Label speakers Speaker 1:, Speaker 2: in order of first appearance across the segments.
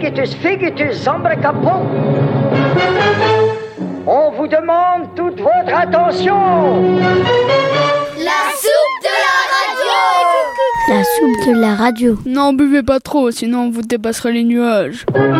Speaker 1: figitus, figitus, zambracapon. On vous demande toute votre attention.
Speaker 2: La soupe de la radio.
Speaker 3: La soupe de la radio.
Speaker 4: Non, buvez pas trop, sinon vous dépasserez les nuages.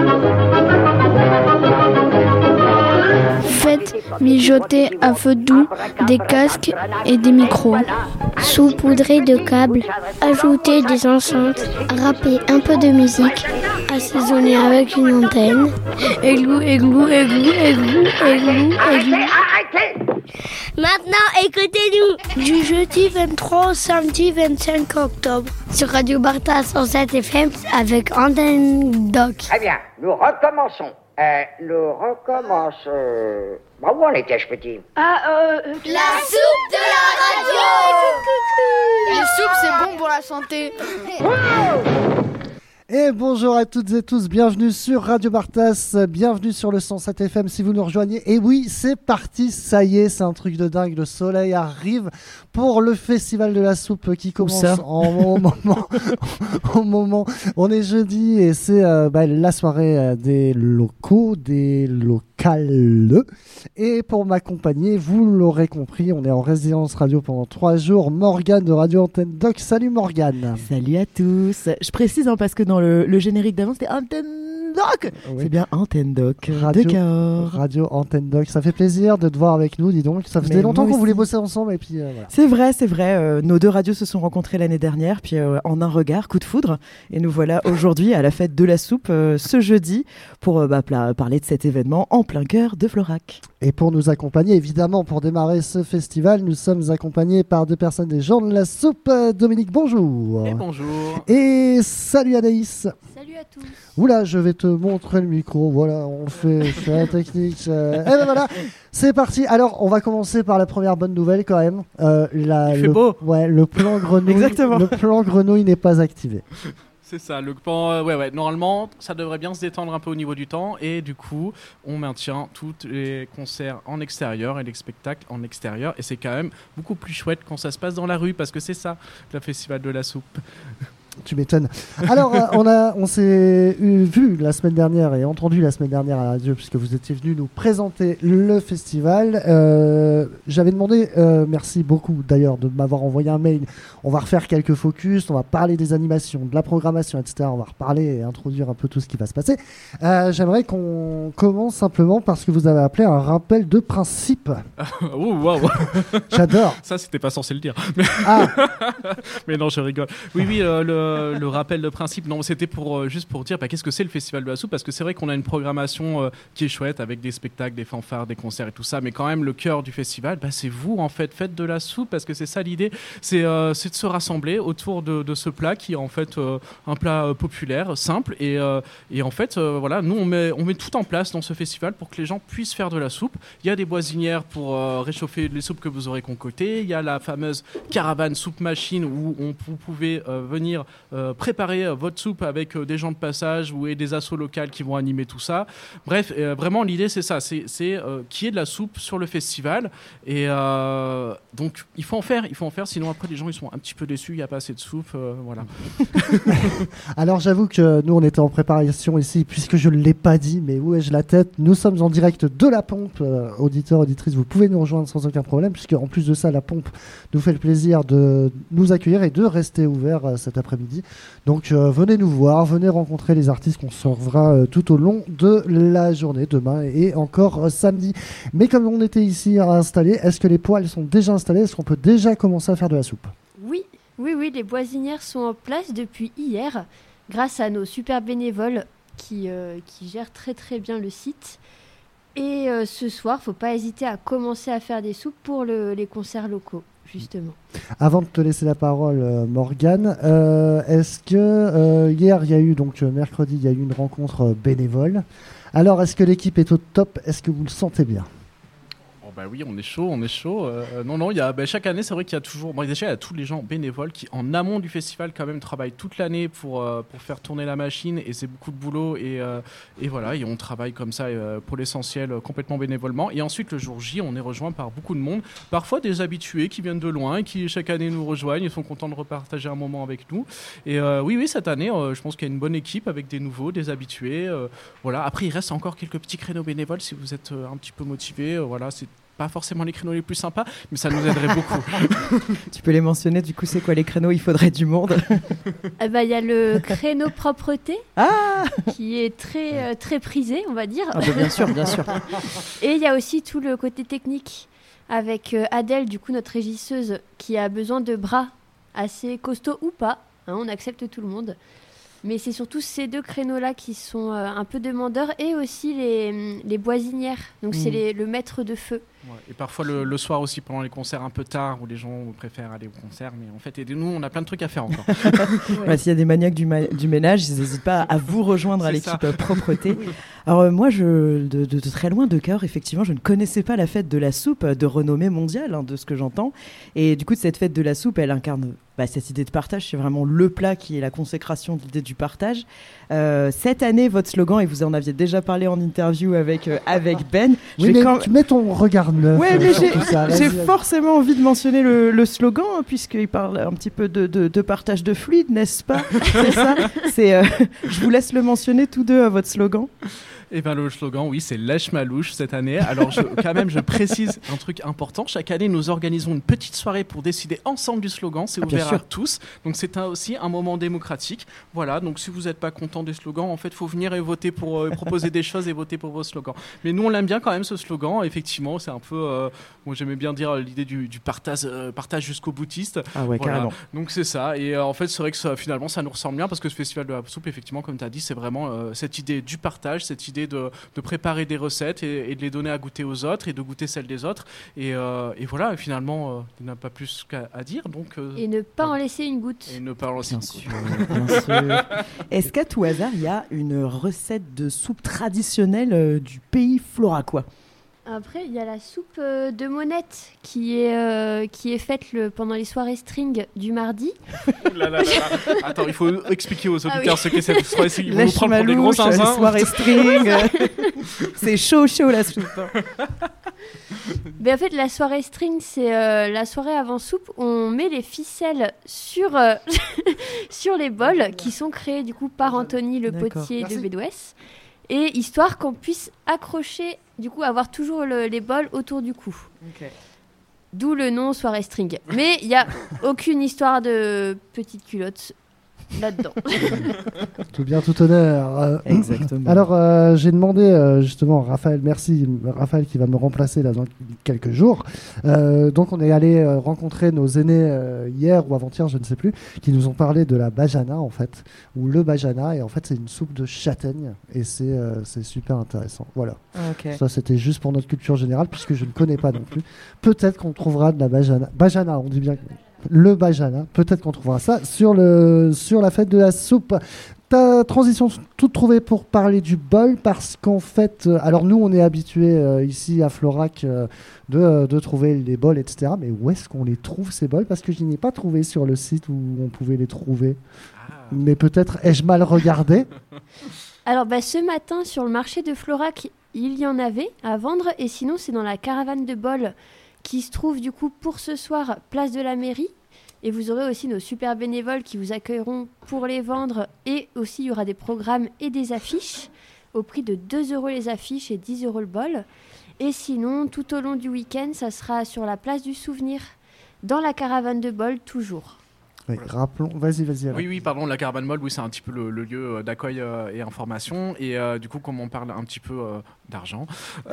Speaker 4: Faites mijoter à feu doux des casques et des micros.
Speaker 3: Saupoudrez de câbles. Ajoutez des enceintes. Râpez un peu de musique. Assaisonnez avec une antenne.
Speaker 4: Églou, églou, églou, églou, églou, églou.
Speaker 1: Arrêtez.
Speaker 3: Maintenant, écoutez-nous. Du jeudi 23 au samedi 25 octobre. Sur Radio Barta 107 FM avec Antenne Doc.
Speaker 1: Très bien, nous recommençons. Bah, où en étais-je, petit?
Speaker 2: La soupe de la radio.
Speaker 4: Les soupes, c'est bon pour la santé.
Speaker 5: Et bonjour à toutes et tous, bienvenue sur Radio Bartas, bienvenue sur le 107 FM si vous nous rejoignez. Et oui, c'est parti, ça y est, c'est un truc de dingue, le soleil arrive pour le festival de la soupe qui commence au moment. On est jeudi et c'est la soirée des locaux, des locales. Et pour m'accompagner, vous l'aurez compris, on est en résidence radio pendant 3 jours. Morgane de Radio Antenne Doc, salut Morgane.
Speaker 6: Salut à tous. Je précise parce que dans le générique d'avant c'était Antenne Doc. Oui. C'est bien Antenne Doc.
Speaker 5: Radio Antenne Doc. Ça fait plaisir de te voir avec nous, dis donc. Ça faisait longtemps qu'on voulait bosser ensemble et puis voilà.
Speaker 6: C'est vrai. Nos deux radios se sont rencontrées l'année dernière, puis en un regard, coup de foudre. Et nous voilà aujourd'hui à la fête de la soupe ce jeudi pour parler de cet événement en plein cœur de Florac.
Speaker 5: Et pour nous accompagner, évidemment, pour démarrer ce festival, nous sommes accompagnés par 2 personnes des gens de la soupe. Dominique, bonjour.
Speaker 7: Et bonjour.
Speaker 5: Et salut Anaïs.
Speaker 3: Salut à tous.
Speaker 5: Oula, je vais te montrer le micro. Voilà, on fait la technique. Et ben voilà, c'est parti. Alors, on va commencer par la première bonne nouvelle quand même.
Speaker 7: Il fait beau.
Speaker 5: Ouais, le plan grenouille.
Speaker 6: Exactement.
Speaker 5: Le plan grenouille n'est pas activé.
Speaker 7: C'est ça, le plan. Normalement, ça devrait bien se détendre un peu au niveau du temps. Et du coup, on maintient tous les concerts en extérieur et les spectacles en extérieur. Et c'est quand même beaucoup plus chouette quand ça se passe dans la rue, parce que c'est ça, le festival de la soupe.
Speaker 5: Tu m'étonnes. Alors, on s'est vu la semaine dernière et entendu la semaine dernière à la radio, puisque vous étiez venu nous présenter le festival. J'avais demandé, merci beaucoup d'ailleurs de m'avoir envoyé un mail. On va refaire quelques focus, on va parler des animations, de la programmation, etc. On va reparler et introduire un peu tout ce qui va se passer. J'aimerais qu'on commence simplement parce que vous avez appelé un rappel de principe.
Speaker 7: Oh, wow.
Speaker 5: J'adore.
Speaker 7: Ça, c'était pas censé le dire. Mais non, je rigole. Oui, le rappel de principe, non, c'était juste pour dire qu'est-ce que c'est le festival de la soupe, parce que c'est vrai qu'on a une programmation qui est chouette avec des spectacles, des fanfares, des concerts et tout ça, mais quand même le cœur du festival, c'est vous en fait, faites de la soupe, parce que c'est ça l'idée, c'est de se rassembler autour de ce plat qui est en fait un plat populaire, simple, et en fait voilà, nous on met tout en place dans ce festival pour que les gens puissent faire de la soupe. Il y a des boisinières pour réchauffer les soupes que vous aurez concoctées, il y a la fameuse caravane soupe machine où vous pouvez venir préparer votre soupe avec des gens de passage et des assos locales qui vont animer tout ça. Bref, vraiment l'idée c'est ça, c'est qu'il y ait de la soupe sur le festival, et donc il faut en faire, sinon après les gens ils sont un petit peu déçus, il n'y a pas assez de soupe, voilà.
Speaker 5: Alors j'avoue que nous on était en préparation ici, puisque je ne l'ai pas dit, mais où ai-je la tête, nous sommes en direct de la pompe, auditeurs, auditrices, vous pouvez nous rejoindre sans aucun problème, puisque en plus de ça la pompe nous fait le plaisir de nous accueillir et de rester ouvert cet après-midi. Donc venez nous voir, venez rencontrer les artistes qu'on servera tout au long de la journée, demain et encore samedi. Mais comme on était ici installés, est-ce que les poêles sont déjà installées? Est-ce qu'on peut déjà commencer à faire de la soupe?
Speaker 8: Oui, les boisinières sont en place depuis hier, grâce à nos super bénévoles qui gèrent très très bien le site. Et ce soir, faut pas hésiter à commencer à faire des soupes pour les concerts locaux, justement.
Speaker 5: Avant de te laisser la parole, Morgane, est-ce que hier, il y a eu, donc mercredi, il y a eu une rencontre bénévole. Alors, est-ce que l'équipe est au top? Est-ce que vous le sentez bien?
Speaker 7: Bah oui, on est chaud. Non, il y a, chaque année, c'est vrai qu'il y a toujours... Bon, déjà, il y a tous les gens bénévoles qui, en amont du festival, quand même, travaillent toute l'année pour faire tourner la machine, et c'est beaucoup de boulot, et voilà, et on travaille comme ça, pour l'essentiel, complètement bénévolement. Et ensuite, le jour J, on est rejoint par beaucoup de monde, parfois des habitués qui viennent de loin, et qui, chaque année, nous rejoignent, ils sont contents de repartager un moment avec nous. Et oui, cette année, je pense qu'il y a une bonne équipe avec des nouveaux, des habitués. Voilà. Après, il reste encore quelques petits créneaux bénévoles si vous êtes un petit peu motivés. Voilà, c'est pas forcément les créneaux les plus sympas, mais ça nous aiderait beaucoup.
Speaker 6: Tu peux les mentionner, du coup, c'est quoi les créneaux? Il faudrait du monde.
Speaker 8: Il y a le créneau propreté, qui est très prisé, on va dire.
Speaker 6: Bien sûr.
Speaker 8: Et il y a aussi tout le côté technique, avec Adèle, du coup, notre régisseuse, qui a besoin de bras assez costauds ou pas. On accepte tout le monde. Mais c'est surtout ces deux créneaux-là qui sont un peu demandeurs, et aussi les boisinières. Donc c'est le maître de feu.
Speaker 7: Ouais, et parfois le soir aussi, pendant les concerts un peu tard, où les gens préfèrent aller au concert. Mais en fait, aidez-nous, on a plein de trucs à faire encore.
Speaker 6: S'il y a des maniaques du ménage, ils n'hésitent pas à vous rejoindre à l'équipe propreté. Oui. Alors moi, de très loin de cœur, effectivement, je ne connaissais pas la fête de la soupe de renommée mondiale, de ce que j'entends. Et du coup, cette fête de la soupe, elle incarne cette idée de partage. C'est vraiment le plat qui est la consécration de l'idée du partage. Cette année, votre slogan, et vous en aviez déjà parlé en interview avec Ben.
Speaker 5: Tu mets ton regard neuf.
Speaker 6: Ouais, mais j'ai forcément envie de mentionner le slogan, puisqu'il parle un petit peu de partage de fluide, n'est-ce pas? C'est ça. Je vous laisse le mentionner tous deux, votre slogan.
Speaker 7: Eh bien, le slogan, oui, c'est Lèche ma louche cette année. Alors, je précise un truc important. Chaque année, nous organisons une petite soirée pour décider ensemble du slogan. C'est ouvert à tous. Donc, c'est aussi un moment démocratique. Voilà. Donc, si vous n'êtes pas content des slogans, en fait, il faut venir et voter pour proposer des choses et voter pour vos slogans. Mais nous, on l'aime bien quand même, ce slogan. Effectivement, c'est un peu... moi, j'aimais bien dire l'idée du partage jusqu'au boutiste.
Speaker 6: Ah ouais,
Speaker 7: voilà.
Speaker 6: carrément.
Speaker 7: Donc, c'est ça. Et en fait, c'est vrai que finalement, ça nous ressemble bien, parce que ce festival de la soupe, effectivement, comme tu as dit, c'est vraiment cette idée du partage, cette idée de préparer des recettes et de les donner à goûter aux autres, et de goûter celles des autres, et voilà, finalement il n'y a pas plus à dire, donc
Speaker 8: et ne pas en laisser une goutte.
Speaker 7: Et ne pas en laisser
Speaker 6: bien sûr. Est-ce qu'à tout hasard il y a une recette de soupe traditionnelle du pays floracois?
Speaker 8: Après, il y a la soupe de monette qui est faite pendant les soirées string du mardi.
Speaker 7: Attends, il faut expliquer aux auditeurs ce qu'est cette soirée string. Ils vont nous prendre pour des gros zinzins.
Speaker 6: Les soirées string. C'est chaud la soupe.
Speaker 8: Mais en fait, la soirée string, c'est la soirée avant soupe. On met les ficelles sur les bols qui sont créés du coup par Anthony, le potier de Bédouès. Et histoire qu'on puisse accrocher, du coup, avoir toujours les bols autour du cou. Okay. D'où le nom soirée string. Mais il n'y a aucune histoire de petite culotte là-dedans.
Speaker 5: Tout bien, tout honneur.
Speaker 6: Exactement.
Speaker 5: Alors, j'ai demandé justement Raphaël, merci Raphaël qui va me remplacer là dans quelques jours. Donc, on est allé rencontrer nos aînés hier ou avant-hier, je ne sais plus, qui nous ont parlé de la bajana en fait, ou le bajana, et en fait c'est une soupe de châtaigne, et c'est super intéressant. Voilà.
Speaker 6: Okay.
Speaker 5: Ça c'était juste pour notre culture générale, puisque je ne connais pas non plus. Peut-être qu'on trouvera de la bajana. Bajana, on dit bien. Le bajana, peut-être qu'on trouvera ça sur la fête de la soupe. Ta transition toute trouvée pour parler du bol, parce qu'en fait, alors nous on est habitués ici à Florac de trouver les bols, etc. Mais où est-ce qu'on les trouve ces bols? Parce que je n'ai pas trouvé sur le site où on pouvait les trouver. Mais peut-être ai-je mal regardé?
Speaker 8: Alors ce matin sur le marché de Florac, il y en avait à vendre, et sinon c'est dans la caravane de bols qui se trouve du coup pour ce soir, place de la mairie. Et vous aurez aussi nos super bénévoles qui vous accueilleront pour les vendre. Et aussi, il y aura des programmes et des affiches au prix de 2 € les affiches et 10 € le bol. Et sinon, tout au long du week-end, ça sera sur la place du souvenir, dans la caravane de bol, toujours.
Speaker 5: Oui, rappelons, vas-y.
Speaker 7: Oui, pardon, la caravane molle, oui, c'est un petit peu le lieu d'accueil et information. Et du coup, comme on parle un petit peu d'argent,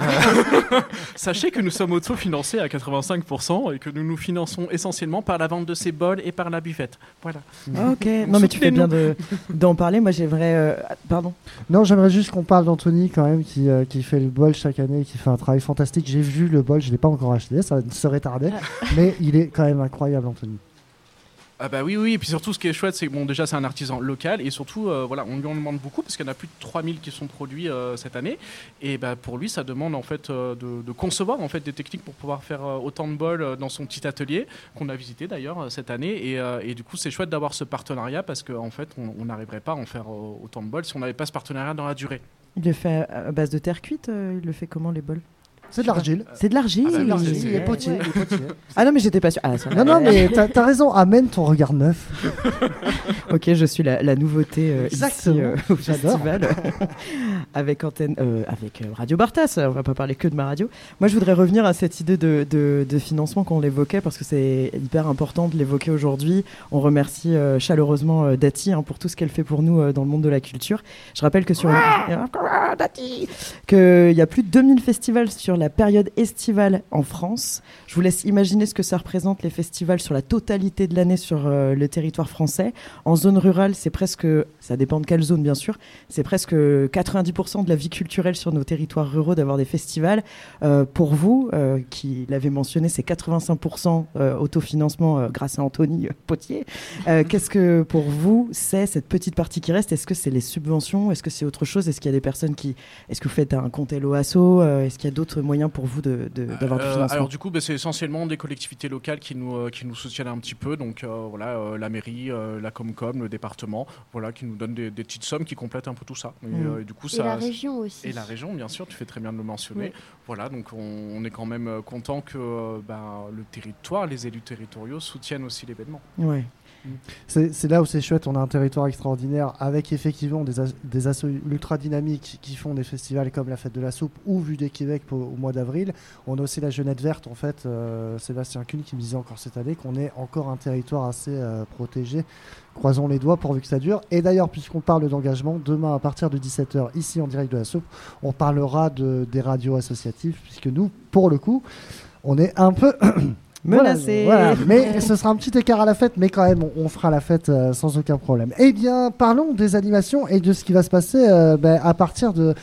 Speaker 7: sachez que nous sommes autofinancés à 85% et que nous nous finançons essentiellement par la vente de ces bols et par la buvette. Voilà.
Speaker 6: Ok, non mais tu fais bien d'en parler. Moi, j'aimerais... Pardon.
Speaker 5: Non, j'aimerais juste qu'on parle d'Anthony quand même, qui fait le bol chaque année et qui fait un travail fantastique. J'ai vu le bol, je ne l'ai pas encore acheté, ça serait tardé, mais il est quand même incroyable, Anthony.
Speaker 7: Ah bah oui, et puis surtout ce qui est chouette, c'est que bon, déjà c'est un artisan local et surtout voilà, on lui en demande beaucoup parce qu'il y en a plus de 3000 qui sont produits cette année et bah, pour lui ça demande en fait de concevoir en fait des techniques pour pouvoir faire autant de bols dans son petit atelier qu'on a visité d'ailleurs cette année et du coup c'est chouette d'avoir ce partenariat parce qu'en fait on n'arriverait pas à en faire autant de bols si on n'avait pas ce partenariat dans la durée.
Speaker 6: Il le fait à base de terre cuite, il le fait comment les bols?
Speaker 5: C'est de l'argile.
Speaker 6: C'est de l'argile.
Speaker 5: C'est de l'argile. Il est potier.
Speaker 6: Ah non, mais j'étais pas sûre. Ah,
Speaker 5: non, mais t'as raison. Amène ton regard neuf.
Speaker 6: Ok, je suis la nouveauté ici au festival avec Radio Bartas. On va pas parler que de ma radio. Moi, je voudrais revenir à cette idée de financement qu'on l'évoquait parce que c'est hyper important de l'évoquer aujourd'hui. On remercie chaleureusement Dati pour tout ce qu'elle fait pour nous dans le monde de la culture. Je rappelle que qu'il y a plus de 2000 festivals sur la période estivale en France. Je vous laisse imaginer ce que ça représente les festivals sur la totalité de l'année sur le territoire français. En zone rurale, c'est presque, ça dépend de quelle zone bien sûr, c'est presque 90% de la vie culturelle sur nos territoires ruraux d'avoir des festivals. Pour vous, qui l'avez mentionné, c'est 85% autofinancement grâce à Anthony Potier. Qu'est-ce que pour vous, c'est cette petite partie qui reste? Est-ce que c'est les subventions? Est-ce que c'est autre chose? Est-ce qu'il y a des personnes qui... Est-ce que vous faites un compte Hello Asso? Est-ce qu'il y a d'autres moyens pour vous d'avoir du financement?
Speaker 7: Alors du coup, c'est essentiellement des collectivités locales qui nous soutiennent un petit peu. Donc voilà, la mairie, la Comcom, le département, voilà, qui nous donnent des petites sommes qui complètent un peu tout ça. Et du coup,
Speaker 8: et la région aussi.
Speaker 7: Et la région, bien sûr, tu fais très bien de le mentionner.
Speaker 8: Oui.
Speaker 7: Voilà, donc on est quand même content que le territoire, les élus territoriaux soutiennent aussi l'événement.
Speaker 6: Ouais.
Speaker 5: C'est là où c'est chouette, on a un territoire extraordinaire avec effectivement des assos ultra dynamiques qui font des festivals comme la Fête de la Soupe ou Vue des Québec au mois d'avril. On a aussi la Jeunette Verte en fait, Sébastien Kuhn qui me disait encore cette année qu'on est encore un territoire assez protégé. Croisons les doigts pourvu que ça dure. Et d'ailleurs, puisqu'on parle d'engagement, demain à partir de 17h, ici en direct de la Soupe, on parlera des radios associatives puisque nous, pour le coup, on est un peu...
Speaker 6: menacé.
Speaker 5: Voilà. Mais ce sera un petit écart à la fête, mais quand même, on fera la fête sans aucun problème. Eh bien, parlons des animations et de ce qui va se passer à partir de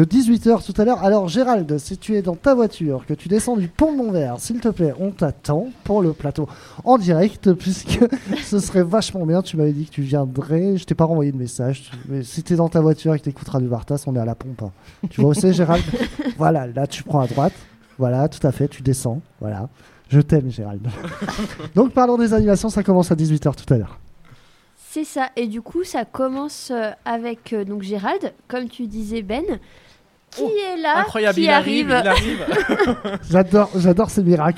Speaker 5: 18h tout à l'heure. Alors, Gérald, si tu es dans ta voiture, que tu descends du pont de Montvert, s'il te plaît, on t'attend pour le plateau en direct, puisque ce serait vachement bien. Tu m'avais dit que tu viendrais. Je t'ai pas renvoyé de message. Mais si tu es dans ta voiture et que tu écouteras du Bartas, on est à la pompe. Tu vois où c'est, Gérald? Voilà, là, tu prends à droite. Voilà, tout à fait, tu descends. Voilà. Je t'aime, Gérald. Donc, parlons des animations. Ça commence à 18h tout à l'heure.
Speaker 8: C'est ça. Et du coup, ça commence avec donc Gérald, comme tu disais, Ben, qui est là,
Speaker 7: incroyable,
Speaker 8: qui
Speaker 7: il arrive.
Speaker 5: J'adore ces miracles.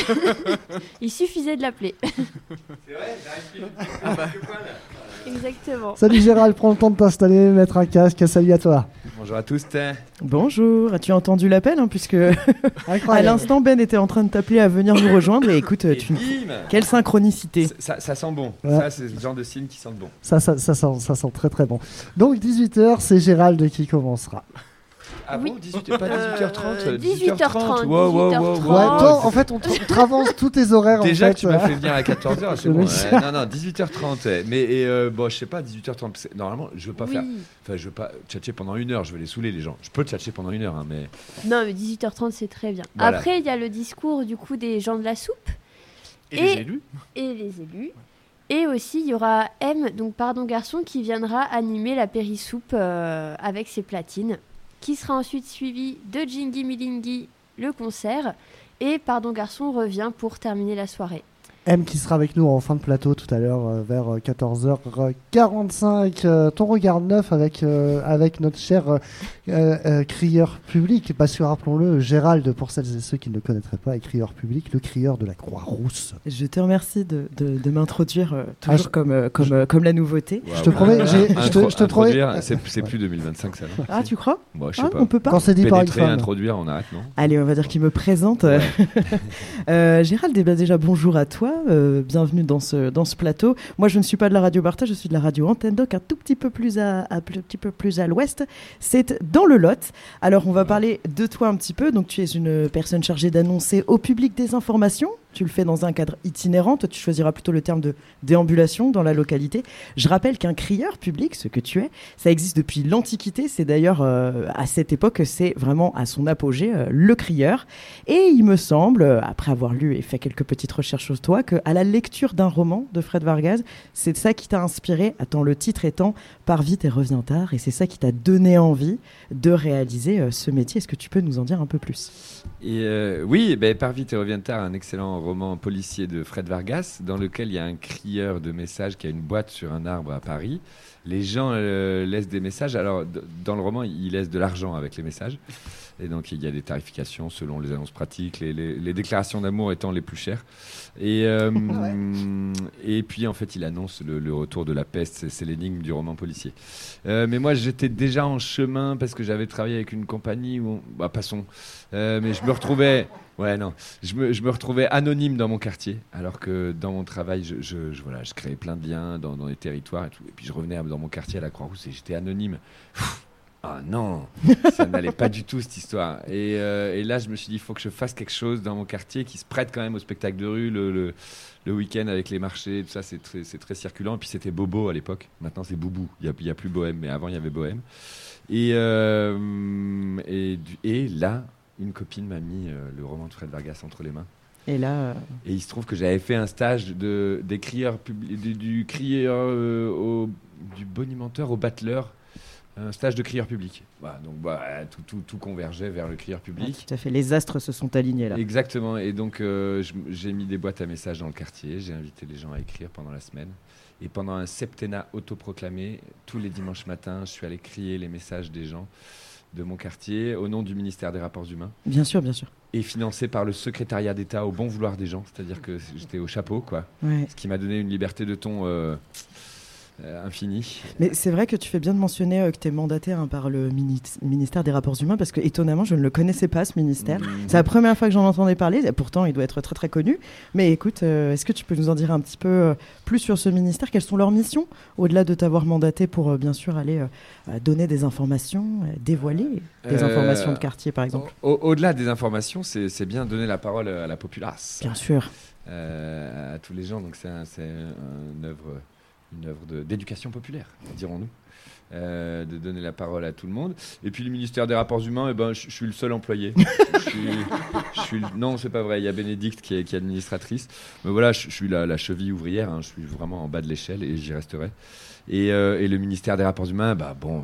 Speaker 8: Il suffisait de l'appeler.
Speaker 9: C'est vrai, j'arrive.
Speaker 8: Exactement.
Speaker 5: Salut Gérald, prends le temps de t'installer, mettre un casque. Salut à toi.
Speaker 9: Bonjour à tous.
Speaker 6: Bonjour, as-tu entendu l'appel puisque à l'instant Ben était en train de t'appeler à venir nous rejoindre et écoute, quelle synchronicité.
Speaker 9: Ça sent bon,
Speaker 5: ouais.
Speaker 9: Ça c'est le genre de signe qui sent bon.
Speaker 5: Ça sent très très bon. Donc 18h, c'est Gérald qui commencera.
Speaker 9: Ah
Speaker 8: oui.
Speaker 9: bon, 18h, pas 18h30
Speaker 8: 18h30.
Speaker 9: Wow.
Speaker 5: Ouais, toi, en fait, on traverse tous tes horaires.
Speaker 9: Déjà
Speaker 5: en fait,
Speaker 9: que tu m'as fait venir à 14h, c'est bon. Non, 18h30. Mais bon, je sais pas, 18h30. Normalement, je veux pas faire. Enfin, je veux pas tchatcher pendant 1 heure, je vais les saouler les gens. Je peux tchatcher pendant 1 heure, mais.
Speaker 8: Non, mais 18h30, c'est très bien.
Speaker 9: Voilà.
Speaker 8: Après, il y a le discours du coup des gens de la soupe.
Speaker 7: Et les élus.
Speaker 8: Et les élus. Et aussi, il y aura M, donc Pardon Garçon, qui viendra animer la périsoupe avec ses platines, qui sera ensuite suivi de Jingy Milingy, le concert, et Pardon Garçon revient pour terminer la soirée.
Speaker 5: M qui sera avec nous en fin de plateau tout à l'heure vers 14h45. Ton regard neuf avec notre cher crieur public, parce que rappelons-le, Gérald, pour celles et ceux qui ne le connaîtraient pas, est crieur public, le crieur de la Croix-Rousse.
Speaker 6: Je te remercie de m'introduire toujours comme la nouveauté.
Speaker 9: Wow,
Speaker 5: je te promets, je te promets.
Speaker 9: C'est plus 2025 ça, non?
Speaker 6: Ah, tu crois?
Speaker 9: Bon, je sais pas.
Speaker 6: On peut pas.
Speaker 5: Quand c'est dit par une
Speaker 9: Pénétrer,
Speaker 5: femme.
Speaker 9: introduire, on arrête, non?
Speaker 6: Allez, on va dire qu'il me présente.
Speaker 9: Ouais.
Speaker 6: Gérald, déjà bonjour à toi, bienvenue dans ce plateau. Moi, je ne suis pas de la radio Bartas, je suis de la radio Antenne Doc, un tout petit peu plus à l'ouest. C'est dans le Lot. Alors, on va parler de toi un petit peu. Donc, tu es une personne chargée d'annoncer au public des informations. Tu le fais dans un cadre itinérant. Toi, tu choisiras plutôt le terme de déambulation dans la localité. Je rappelle qu'un crieur public, ce que tu es, ça existe depuis l'Antiquité. C'est d'ailleurs à cette époque que c'est vraiment à son apogée, le crieur. Et il me semble, après avoir lu et fait quelques petites recherches sur toi, qu'à la lecture d'un roman de Fred Vargas, c'est ça qui t'a inspiré. Attends, le titre étant « Pars vite et reviens tard ». Et c'est ça qui t'a donné envie de réaliser ce métier. Est-ce que tu peux nous en dire un peu plus ?
Speaker 9: Oui, Pars vite et reviens tard, un excellent roman policier de Fred Vargas, dans lequel il y a un crieur de messages qui a une boîte sur un arbre à Paris. Les gens laissent des messages. Alors, dans le roman, il laisse de l'argent avec les messages. Et donc, il y a des tarifications selon les annonces pratiques, les déclarations d'amour étant les plus chères. Et puis, en fait, il annonce le retour de la peste. C'est l'énigme du roman policier. Mais moi, j'étais déjà en chemin parce que j'avais travaillé avec une compagnie où... passons. Mais je me retrouvais... Je me retrouvais anonyme dans mon quartier, alors que dans mon travail, je créais plein de liens dans les territoires et tout. Et puis, je revenais dans mon quartier à la Croix-Rousse et j'étais anonyme. Ah non, ça n'allait pas du tout cette histoire. Et là, je me suis dit, il faut que je fasse quelque chose dans mon quartier qui se prête quand même au spectacle de rue, le week-end avec les marchés, tout ça, c'est très circulant. Et puis c'était Bobo à l'époque. Maintenant, c'est Boubou. Il y a plus Bohème, mais avant, il y avait Bohème. Et là, une copine m'a mis le roman de Fred Vargas entre les mains.
Speaker 6: Et là,
Speaker 9: et il se trouve que j'avais fait un stage des crieurs du crieur du bonimenteur au battleur. Un stage de crieur public. Donc tout convergeait vers le crieur public.
Speaker 6: Tout à fait, les astres se sont alignés là.
Speaker 9: Exactement, et donc j'ai mis des boîtes à messages dans le quartier, j'ai invité les gens à écrire pendant la semaine. Et pendant un septennat autoproclamé, tous les dimanches matins, je suis allé crier les messages des gens de mon quartier au nom du ministère des Rapports Humains.
Speaker 6: Bien sûr, bien sûr.
Speaker 9: Et financé par le secrétariat d'État au bon vouloir des gens, c'est-à-dire que j'étais au chapeau, quoi.
Speaker 6: Ouais.
Speaker 9: Ce qui m'a donné une liberté de ton... infini.
Speaker 6: Mais c'est vrai que tu fais bien de mentionner que tu es mandaté par le ministère des Rapports Humains, parce que étonnamment je ne le connaissais pas, ce ministère. C'est la première fois que j'en entendais parler, et pourtant il doit être très très connu. Mais écoute, est-ce que tu peux nous en dire un petit peu plus sur ce ministère ? Quelles sont leurs missions, au-delà de t'avoir mandaté pour bien sûr aller donner des informations, dévoiler des informations de quartier par exemple ?
Speaker 9: Au-delà des informations, c'est bien donner la parole à la populace.
Speaker 6: Bien sûr.
Speaker 9: À tous les gens, donc c'est une œuvre d'éducation populaire, dirons-nous, de donner la parole à tout le monde. Et puis le ministère des Rapports Humains, je suis le seul employé. Non, c'est pas vrai, il y a Bénédicte qui est administratrice. Mais voilà, je suis la cheville ouvrière, je suis vraiment en bas de l'échelle et j'y resterai. Et le ministère des Rapports Humains,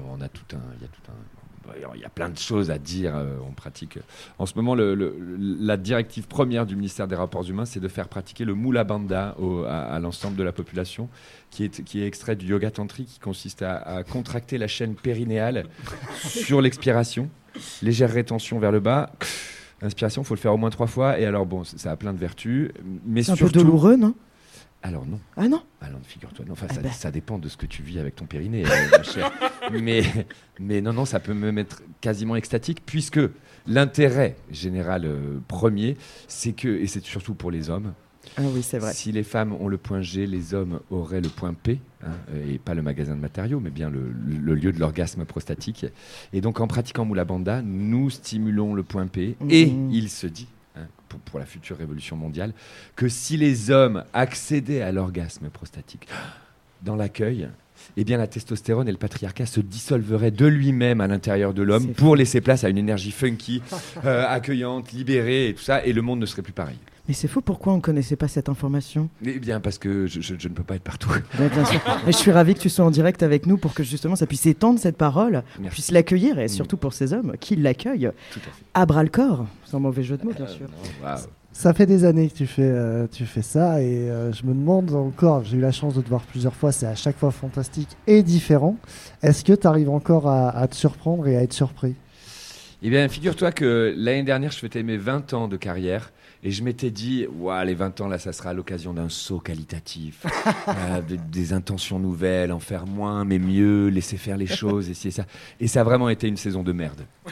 Speaker 9: il y a plein de choses à dire en pratique. En ce moment, la directive première du ministère des Rapports Humains, c'est de faire pratiquer le Mula Bandha à l'ensemble de la population, qui est extrait du yoga tantrique, qui consiste à contracter la chaîne périnéale sur l'expiration, légère rétention vers le bas. L'inspiration, il faut le faire au moins 3 fois. Et alors, bon, ça a plein de vertus. Mais
Speaker 6: c'est surtout... un peu douloureux, non ?
Speaker 9: Alors non.
Speaker 6: Ah non ?
Speaker 9: Alors figure-toi, non. Enfin, ça dépend de ce que tu vis avec ton périnée, ma chère. Mais non, ça peut me mettre quasiment extatique, puisque l'intérêt général premier, c'est que, et c'est surtout pour les hommes,
Speaker 6: ah oui, c'est vrai.
Speaker 9: Si les femmes ont le point G, les hommes auraient le point P, et pas le magasin de matériaux, mais bien le lieu de l'orgasme prostatique. Et donc en pratiquant Mula Bandha, nous stimulons le point P, et il se dit, pour la future révolution mondiale, que si les hommes accédaient à l'orgasme prostatique dans l'accueil, eh bien la testostérone et le patriarcat se dissolveraient de lui-même à l'intérieur de l'homme pour laisser place à une énergie funky, accueillante, libérée et tout ça, et le monde ne serait plus pareil.
Speaker 6: Mais c'est faux, pourquoi on ne connaissait pas cette information ?
Speaker 9: Eh bien parce que je ne peux pas être partout.
Speaker 6: Ouais, bien sûr. Et je suis ravi que tu sois en direct avec nous pour que justement ça puisse étendre cette parole, on puisse l'accueillir, et surtout pour ces hommes qui l'accueillent à bras-le-corps, sans mauvais jeu de mots bien sûr.
Speaker 5: Ça fait des années que tu fais ça, et je me demande encore, j'ai eu la chance de te voir plusieurs fois, c'est à chaque fois fantastique et différent. Est-ce que tu arrives encore à te surprendre et à être surpris ?
Speaker 9: Eh bien, figure-toi que l'année dernière, je fêtais mes 20 ans de carrière. Et je m'étais dit, les 20 ans, là, ça sera l'occasion d'un saut qualitatif, des intentions nouvelles, en faire moins, mais mieux, laisser faire les choses, et ça. Et ça a vraiment été une saison de merde.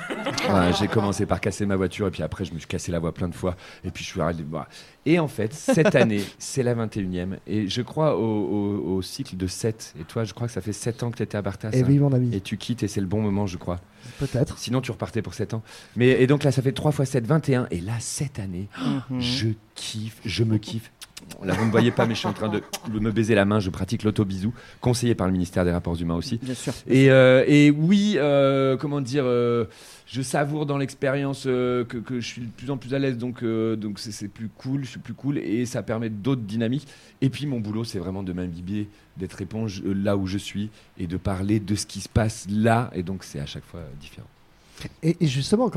Speaker 9: Ouais, j'ai commencé par casser ma voiture et puis après je me suis cassé la voix plein de fois et puis je suis arrêté. Voilà. Et en fait, cette année, c'est la 21e et je crois au cycle de 7. Et toi, je crois que ça fait 7 ans que tu étais à Bartas.
Speaker 5: Et oui, mon ami.
Speaker 9: Et tu quittes et c'est le bon moment, je crois.
Speaker 5: Peut-être.
Speaker 9: Sinon, tu repartais pour 7 ans. Et donc là, ça fait 3 x 7, 21. Et là, cette année, je me kiffe. Là, vous ne me voyez pas, mais je suis en train de me baiser la main. Je pratique l'auto-bisou, conseillé par le ministère des Rapports Humains aussi.
Speaker 6: Bien sûr.
Speaker 9: Et oui, comment dire, je savoure dans l'expérience que je suis de plus en plus à l'aise, donc c'est plus cool, je suis plus cool et ça permet d'autres dynamiques. Et puis mon boulot, c'est vraiment de m'imbiber, d'être éponge là où je suis et de parler de ce qui se passe là. Et donc c'est à chaque fois différent.
Speaker 5: Et justement,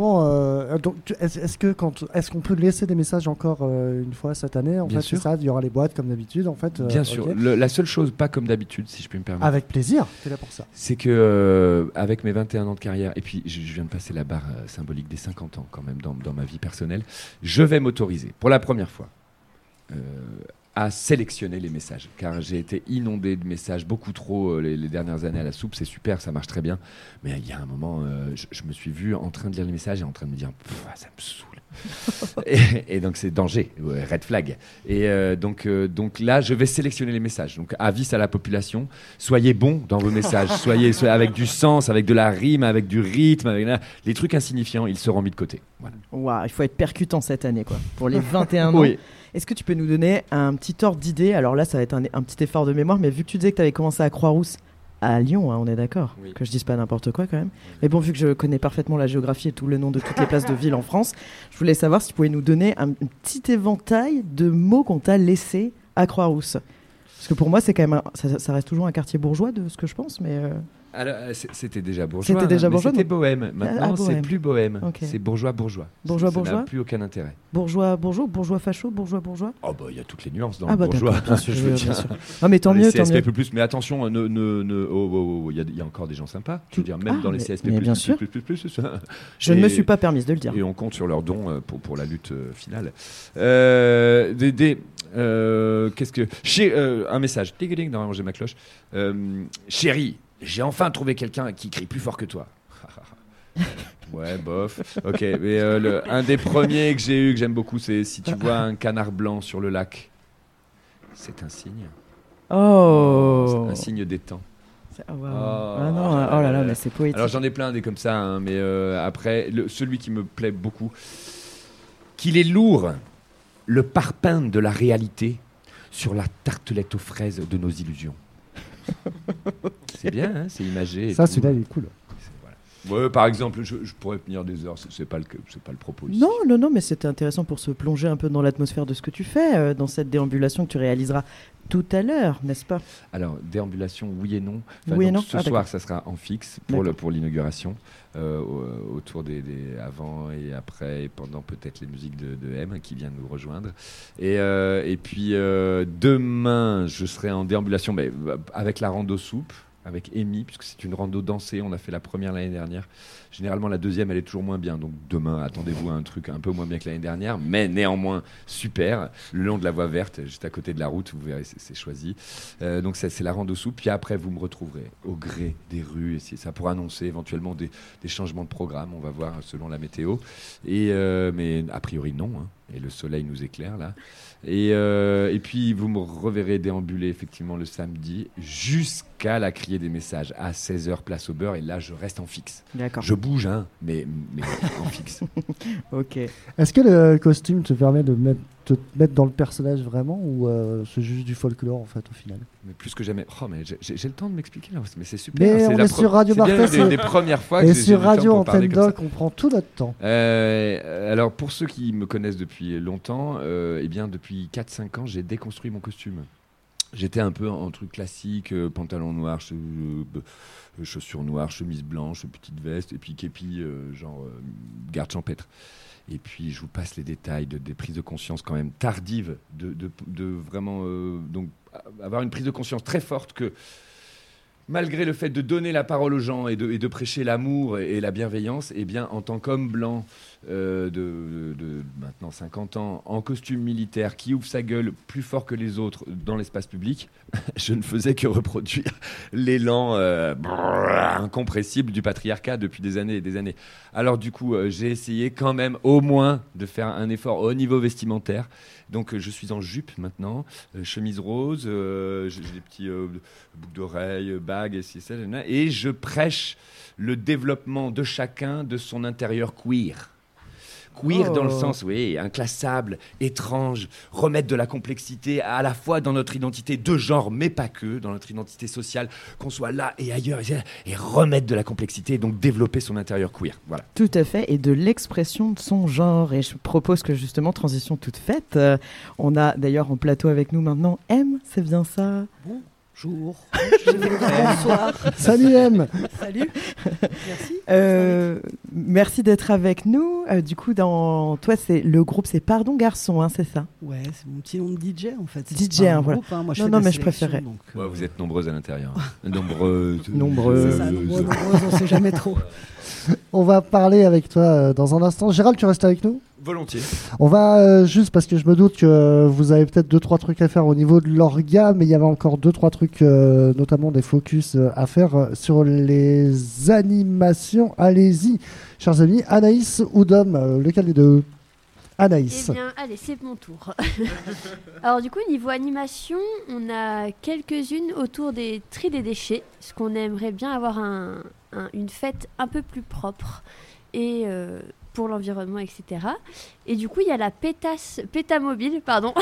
Speaker 5: est-ce qu'on peut laisser des messages encore une fois cette année en
Speaker 9: Bien
Speaker 5: fait,
Speaker 9: sûr.
Speaker 5: c'est ça, il y aura les boîtes comme d'habitude en fait.
Speaker 9: Bien sûr.
Speaker 5: Okay.
Speaker 9: La seule chose, pas comme d'habitude, si je peux me permettre.
Speaker 5: Avec plaisir, t'es là pour ça.
Speaker 9: C'est que avec mes 21 ans de carrière, et puis je viens de passer la barre symbolique des 50 ans quand même dans ma vie personnelle, je vais m'autoriser pour la première fois à sélectionner les messages, car j'ai été inondé de messages beaucoup trop les dernières années à la soupe. C'est super, ça marche très bien, mais il y a un moment, je me suis vu en train de lire les messages et en train de me dire ça me saoule. et donc c'est danger, red flag. Et donc là, je vais sélectionner les messages. Donc avis à la population, soyez bons dans vos messages, soyez avec du sens, avec de la rime, avec du rythme, avec les trucs insignifiants, ils seront mis de côté. Voilà.
Speaker 6: Wow, il faut être percutant cette année, quoi. Pour les 21 ans.
Speaker 9: Oui.
Speaker 6: Est-ce que tu peux nous donner un petit ordre d'idée? Alors là, ça va être un petit effort de mémoire, mais vu que tu disais que tu avais commencé à Croix-Rousse, à Lyon, hein, on est d'accord,
Speaker 9: oui.
Speaker 6: Que je dise pas n'importe quoi quand même. Mais bon, vu que je connais parfaitement la géographie et tout le nom de toutes les places de ville en France, je voulais savoir si tu pouvais nous donner un petit éventail de mots qu'on t'a laissés à Croix-Rousse. Parce que pour moi, c'est quand même ça reste toujours un quartier bourgeois de ce que je pense, mais...
Speaker 9: Alors, c'était déjà bourgeois.
Speaker 6: C'était déjà bourgeois,
Speaker 9: c'était bohème. Maintenant,
Speaker 6: bohème.
Speaker 9: c'est plus bohème.
Speaker 6: Okay.
Speaker 9: C'est bourgeois.
Speaker 6: Bourgeois.
Speaker 9: Ça n'a plus aucun intérêt.
Speaker 6: Bourgeois facho, bourgeois.
Speaker 9: Oh bah il y a toutes les nuances dans le bourgeois.
Speaker 6: Bien sûr. Ah mais tant mieux.
Speaker 9: CSP++, mais attention, il y a encore des gens sympas. Je veux dire, même dans les CSP++.
Speaker 6: Bien sûr. Je ne me suis pas permise de le dire.
Speaker 9: Et on compte sur leurs dons pour la lutte finale. Qu'est-ce que un message. Normalement j'ai ma cloche. Chérie. J'ai enfin trouvé quelqu'un qui crie plus fort que toi. Ouais, bof. Ok, mais un des premiers que j'ai eu, que j'aime beaucoup, c'est si tu vois un canard blanc sur le lac, c'est un signe.
Speaker 6: Oh.
Speaker 9: C'est un signe des temps.
Speaker 6: Wow. Ah non, oh là là, mais c'est poétique.
Speaker 9: Alors j'en ai plein des comme ça, hein, mais après, celui qui me plaît beaucoup, qu'il est lourd, le parpaing de la réalité sur la tartelette aux fraises de nos illusions. C'est bien, hein, c'est imagé.
Speaker 5: Ça, celui-là, il est cool.
Speaker 9: Voilà. Ouais, par exemple, je pourrais tenir des heures, c'est pas le propos ici.
Speaker 6: Non, mais c'était intéressant pour se plonger un peu dans l'atmosphère de ce que tu fais, dans cette déambulation que tu réaliseras tout à l'heure, n'est-ce pas?
Speaker 9: Alors, déambulation, oui et non.
Speaker 6: Oui et non.
Speaker 9: Ce soir, ça sera en fixe pour l'inauguration, autour des avant et après, et pendant peut-être les musiques de M qui vient nous rejoindre. Et puis, demain, je serai en déambulation avec la rando soupe. Avec Amy, puisque c'est une rando dansée. On a fait la première l'année dernière. Généralement, la deuxième, elle est toujours moins bien. Donc demain, attendez-vous à un truc un peu moins bien que l'année dernière, mais néanmoins super. Le long de la voie verte, juste à côté de la route, vous verrez, c'est choisi. Donc c'est la rando soupe. Puis après, vous me retrouverez au gré des rues. Et ça pour annoncer éventuellement des changements de programme. On va voir selon la météo. Mais a priori, non. Hein. Et le soleil nous éclaire là. Et puis vous me reverrez déambuler effectivement le samedi jusqu'à la criée des messages à 16h place au beurre, et là je reste en fixe.
Speaker 6: D'accord.
Speaker 9: Je bouge hein, mais en fixe.
Speaker 6: Ok.
Speaker 5: Est-ce que le costume te permet de te mettre dans le personnage vraiment, ou c'est juste du folklore en fait au final?
Speaker 9: Mais plus que jamais. Oh mais j'ai le temps de m'expliquer là, mais c'est super.
Speaker 5: Mais on est sur Radio Bartas.
Speaker 9: C'est des premières fois que
Speaker 5: et
Speaker 9: j'ai
Speaker 5: sur
Speaker 9: du temps
Speaker 5: Radio
Speaker 9: pour parler
Speaker 5: Antenne
Speaker 9: comme ça.
Speaker 5: Doc, on prend tout notre temps.
Speaker 9: Alors pour ceux qui me connaissent depuis longtemps, eh bien depuis 4-5 ans, j'ai déconstruit mon costume. J'étais un peu en truc classique, pantalon noir, chaussures noires, chemise blanche, petite veste, et puis képi, garde champêtre. Et puis je vous passe les détails des prises de conscience quand même tardives, de vraiment donc avoir une prise de conscience très forte que malgré le fait de donner la parole aux gens et de prêcher l'amour et la bienveillance, eh bien, en tant qu'homme blanc de maintenant 50 ans, en costume militaire, qui ouvre sa gueule plus fort que les autres dans l'espace public, je ne faisais que reproduire l'élan incompressible du patriarcat depuis des années et des années. Alors du coup, j'ai essayé quand même au moins de faire un effort au niveau vestimentaire. Donc je suis en jupe maintenant, chemise rose, j'ai des petits boucles d'oreilles, bagues, et je prêche le développement de chacun de son intérieur queer. Queer dans le sens, oui, inclassable, étrange, remettre de la complexité à la fois dans notre identité de genre, mais pas que, dans notre identité sociale, qu'on soit là et ailleurs, et remettre de la complexité, et donc développer son intérieur queer. Voilà.
Speaker 6: Tout à fait, et de l'expression de son genre. Et je propose que justement, transition toute faite, on a d'ailleurs en plateau avec nous maintenant M, c'est bien ça ?
Speaker 10: Bonjour. Bonsoir.
Speaker 5: Salut M.
Speaker 10: Salut. Merci.
Speaker 6: Merci d'être avec nous. Du coup, toi, le groupe, c'est Pardon Garçon, hein, c'est ça ?
Speaker 10: Ouais, c'est mon petit nom de DJ en fait.
Speaker 6: DJ, hein, voilà.
Speaker 10: Groupe, hein. Moi,
Speaker 6: non, mais je préférais.
Speaker 10: Donc,
Speaker 9: ouais, vous êtes nombreuses à l'intérieur. Nombreuses.
Speaker 10: C'est ça, nombreuses, on sait jamais trop.
Speaker 5: On va parler avec toi dans un instant. Gérald, tu restes avec nous ?
Speaker 9: Volontiers.
Speaker 5: On va juste, parce que je me doute que vous avez peut-être 2-3 trucs à faire au niveau de l'orga, mais il y avait encore 2-3 trucs, notamment des focus à faire sur les animations. Allez-y, chers amis. Anaïs ou Dom, lequel des deux ? Anaïs.
Speaker 8: Eh bien, allez, c'est mon tour. Alors du coup, niveau animation, on a quelques-unes autour des tri des déchets, parce qu'on aimerait bien avoir une fête un peu plus propre et pour l'environnement, etc. Et du coup, il y a la pétamobile, pardon.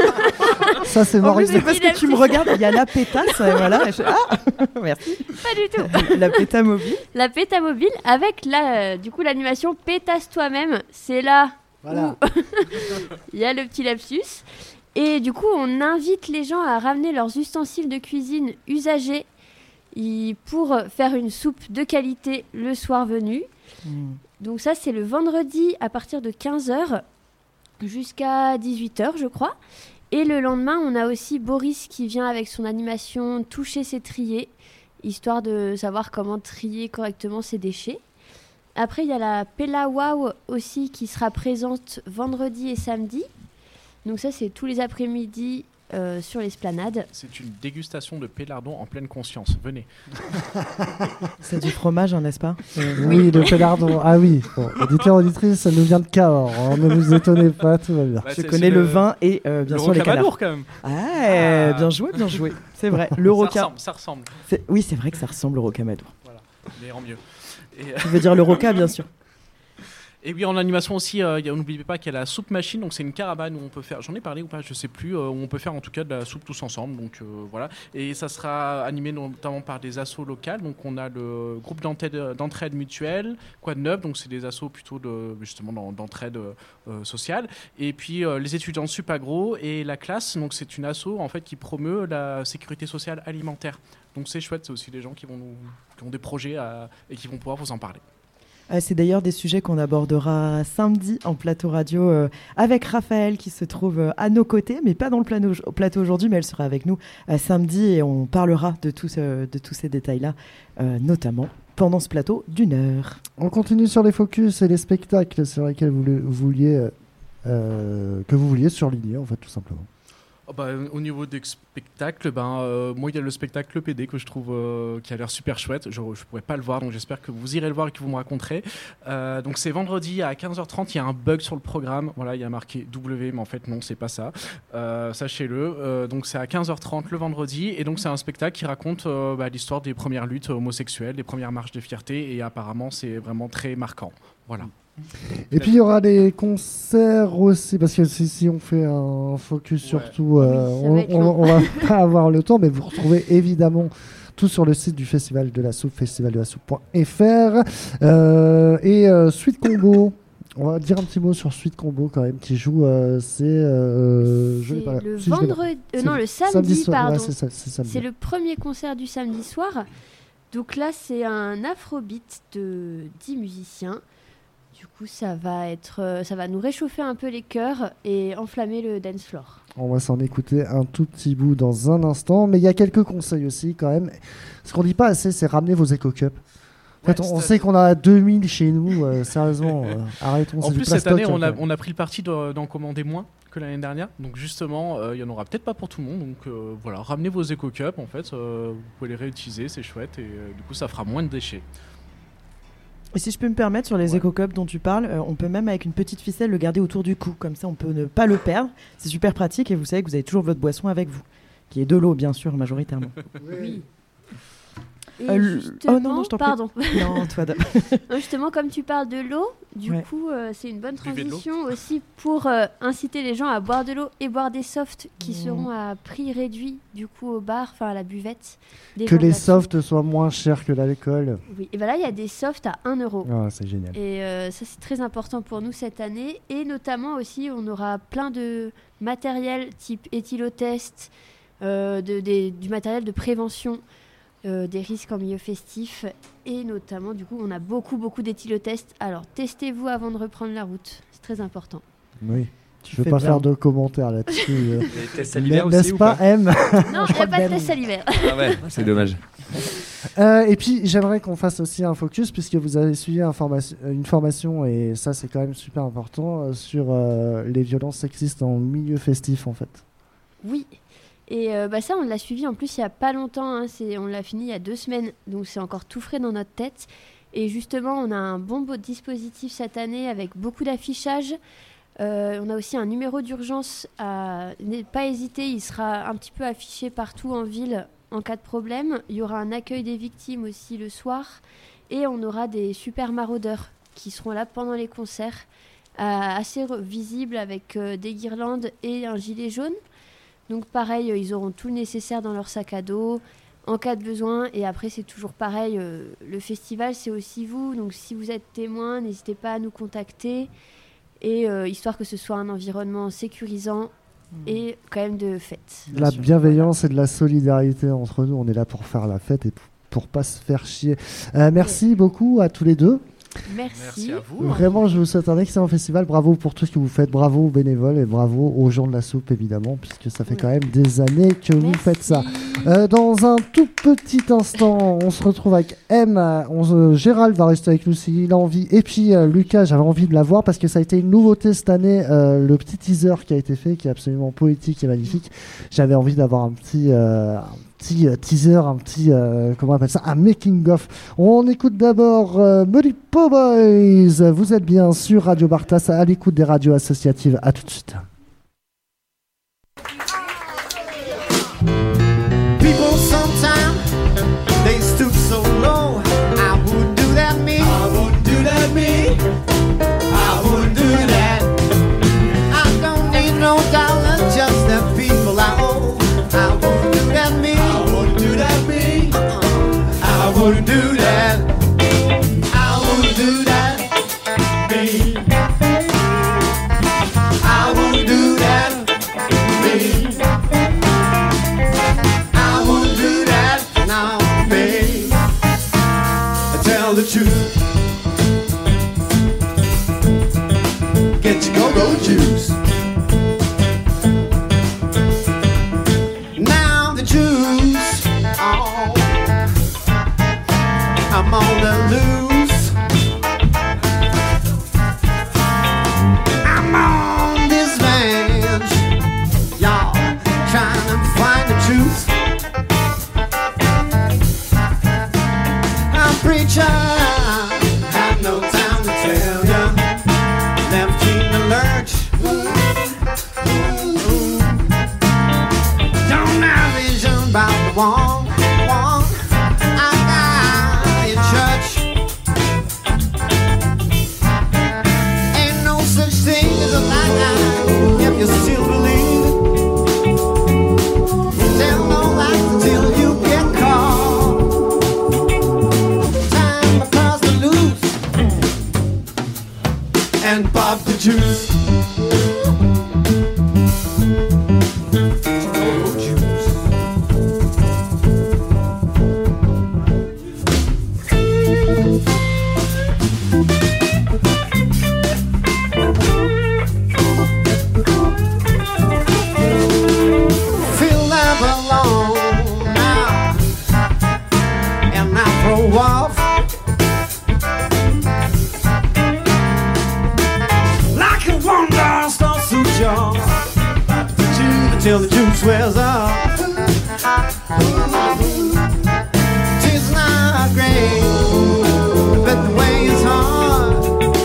Speaker 5: Ça, c'est
Speaker 6: Maurice. C'est parce que tu me regardes, il y a la pétasse, et voilà. Merci.
Speaker 8: Pas du tout.
Speaker 6: La pétamobile.
Speaker 8: La pétamobile avec du coup l'animation pétasse toi-même. C'est là
Speaker 5: voilà.
Speaker 8: où il y a le petit lapsus. Et du coup, on invite les gens à ramener leurs ustensiles de cuisine usagés pour faire une soupe de qualité le soir venu. Donc ça, c'est le vendredi à partir de 15h jusqu'à 18h, je crois. Et le lendemain, on a aussi Boris qui vient avec son animation « Toucher, c'est trier », histoire de savoir comment trier correctement ses déchets. Après, il y a la Pella Wow aussi qui sera présente vendredi et samedi. Donc ça, c'est tous les après-midi sur l'esplanade.
Speaker 7: C'est une dégustation de pélardon en pleine conscience. Venez.
Speaker 6: C'est du fromage, n'est-ce pas ?
Speaker 5: Oui, le pélardon. Ah oui. Bon, auditeurs, auditrices, ça nous vient de Cahors. Hein. Ne vous étonnez pas, tout va bien.
Speaker 6: Je connais le vin et bien sûr les canards.
Speaker 7: Quand même.
Speaker 6: Bien joué. C'est vrai. Le
Speaker 7: ça ressemble.
Speaker 6: Oui, c'est vrai que ça ressemble au rocamadour.
Speaker 7: Voilà, mais en mieux.
Speaker 6: Tu veux dire le roca, bien sûr.
Speaker 7: Et oui, en animation aussi, n'oubliez pas qu'il y a la soupe machine, donc c'est une caravane où on peut faire, j'en ai parlé ou pas, je sais plus, où on peut faire en tout cas de la soupe tous ensemble, donc voilà. Et ça sera animé notamment par des assos locales, donc on a le groupe d'entraide mutuelle, Quoi de Neuf, donc c'est des assos plutôt d'entraide sociale. Et puis les étudiants de Supagro et la classe, donc c'est une asso en fait qui promeut la sécurité sociale alimentaire. Donc c'est chouette, c'est aussi des gens qui ont des projets et qui vont pouvoir vous en parler.
Speaker 6: C'est d'ailleurs des sujets qu'on abordera samedi en plateau radio avec Raphaël qui se trouve à nos côtés, mais pas dans le plateau aujourd'hui, mais elle sera avec nous samedi et on parlera de tous ces détails-là, notamment pendant ce plateau d'1 heure.
Speaker 5: On continue sur les focus et les spectacles sur lesquels que vous vouliez surligner, en fait, tout simplement.
Speaker 7: Au niveau des spectacles, moi il y a le spectacle PD que je trouve qui a l'air super chouette. Je ne pourrais pas le voir, donc j'espère que vous irez le voir et que vous me raconterez. Donc c'est vendredi à 15h30, il y a un bug sur le programme. Voilà, il y a marqué W, mais en fait non, c'est pas ça. Sachez-le. Donc c'est à 15h30 le vendredi, et donc c'est un spectacle qui raconte l'histoire des premières luttes homosexuelles, des premières marches de fierté, et apparemment c'est vraiment très marquant. Voilà.
Speaker 5: Et puis il y aura des concerts aussi, parce que si on fait un focus surtout, on va pas avoir le temps, mais vous retrouvez évidemment tout sur le site du Festival de la Soupe, festivaldelasoupe.fr. Suite Combo, on va dire un petit mot sur Suite Combo quand même, qui joue, le
Speaker 8: samedi, pardon.
Speaker 5: Ouais, c'est samedi.
Speaker 8: C'est le premier concert du samedi soir. Donc là, c'est un afrobeat de 10 musiciens. Du coup, ça va nous réchauffer un peu les cœurs et enflammer le dance floor.
Speaker 5: On va s'en écouter un tout petit bout dans un instant, mais il y a quelques conseils aussi quand même. Ce qu'on dit pas assez, c'est ramener vos éco-cups. En fait, on sait qu'on a 2000 chez nous, sérieusement, arrêtons.
Speaker 7: En plus, cette année, on a pris le parti d'en commander moins que l'année dernière. Donc justement, il n'y en aura peut-être pas pour tout le monde. Donc voilà, ramenez vos éco-cups, en fait, vous pouvez les réutiliser, c'est chouette, et du coup, ça fera moins de déchets.
Speaker 6: Et si je peux me permettre, sur les éco-cups dont tu parles, on peut même avec une petite ficelle le garder autour du cou. Comme ça, on peut ne pas le perdre. C'est super pratique et vous savez que vous avez toujours votre boisson avec vous. Qui est de l'eau, bien sûr, majoritairement.
Speaker 8: Oui. Et
Speaker 6: oh non, je t'en prie.
Speaker 8: pardon.
Speaker 6: Non, toi.
Speaker 8: Justement, comme tu parles de l'eau, du coup, c'est une bonne transition aussi pour inciter les gens à boire de l'eau et boire des softs qui seront à prix réduit du coup au bar, enfin à la buvette.
Speaker 5: Que les softs soient moins chers que l'alcool.
Speaker 8: Oui, et bien là, il y a des softs à 1 €.
Speaker 5: Ah, c'est génial.
Speaker 8: Et ça, c'est très important pour nous cette année. Et notamment aussi, on aura plein de matériel type éthylotest, du matériel de prévention. Des risques en milieu festif et notamment du coup on a beaucoup d'éthylotests, alors testez-vous avant de reprendre la route, c'est très important.
Speaker 5: Oui, je ne veux pas faire de commentaires là-dessus.
Speaker 9: Les tests salivaires aussi,
Speaker 5: n'est-ce pas, M?
Speaker 8: Non, il n'y a pas de test salivaire.
Speaker 9: Ah ouais, c'est dommage.
Speaker 5: Et puis j'aimerais qu'on fasse aussi un focus puisque vous avez suivi une formation, et ça c'est quand même super important, sur les violences sexistes en milieu festif en fait.
Speaker 8: Oui. Et ça, on l'a suivi en plus il n'y a pas longtemps, hein, on l'a fini il y a 2 semaines, donc c'est encore tout frais dans notre tête. Et justement, on a un bon dispositif cette année avec beaucoup d'affichage. On a aussi un numéro d'urgence à ne pas hésiter, il sera un petit peu affiché partout en ville en cas de problème. Il y aura un accueil des victimes aussi le soir. Et on aura des super maraudeurs qui seront là pendant les concerts, assez visibles avec des guirlandes et un gilet jaune. Donc pareil, ils auront tout le nécessaire dans leur sac à dos, en cas de besoin. Et après, c'est toujours pareil, le festival, c'est aussi vous. Donc si vous êtes témoin, n'hésitez pas à nous contacter. Et histoire que ce soit un environnement sécurisant et quand même de fête.
Speaker 5: De la bienveillance et de la solidarité entre nous. On est là pour faire la fête et pour pas se faire chier. Merci beaucoup à tous les deux.
Speaker 8: Merci
Speaker 7: à vous.
Speaker 5: Vraiment, je vous souhaite un excellent festival. Bravo pour tout ce que vous faites. Bravo aux bénévoles et bravo aux gens de la soupe, évidemment, puisque ça fait quand même des années que vous faites ça. Dans un tout petit instant, on se retrouve avec M. Gérald va rester avec nous s'il a envie. Et puis Lucas, j'avais envie de la voir parce que ça a été une nouveauté cette année. Le petit teaser qui a été fait, qui est absolument poétique et magnifique. J'avais envie d'avoir un petit teaser, comment on appelle ça, un making of. On écoute d'abord Muddy Po Boys. Vous êtes bien sur Radio Bartas, à l'écoute des radios associatives. À tout de suite.
Speaker 11: People sometimes they stoop so low. I wouldn't do that me. I wouldn't do that me. I wouldn't do that. I don't need no dollar, just the people I owe. I wouldn't do that me. I wouldn't do that me. I wouldn't do that. I wouldn't do that me. I wouldn't do that me. I wouldn't do that now, babe. Tell the truth. Get your go-go juice. Now the juice, oh, I'm on the loose. I'm on this bench, y'all, trying to find the truth. I'm preacher, have no time to tell ya. Left in the lurch. Don't have vision about the one I got in church. Ain't no such thing as a lie if you still believe. Tell no lies until you get caught. Time across the loose and pop the juice. till the juice wears off. It's not great, but the way is hard.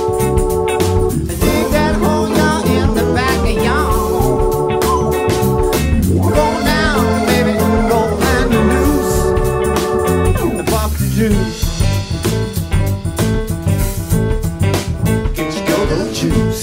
Speaker 11: Dig that hole y'all in the back of y'all. Go down, baby, go find the noose and pop the juice. Get your go-go juice.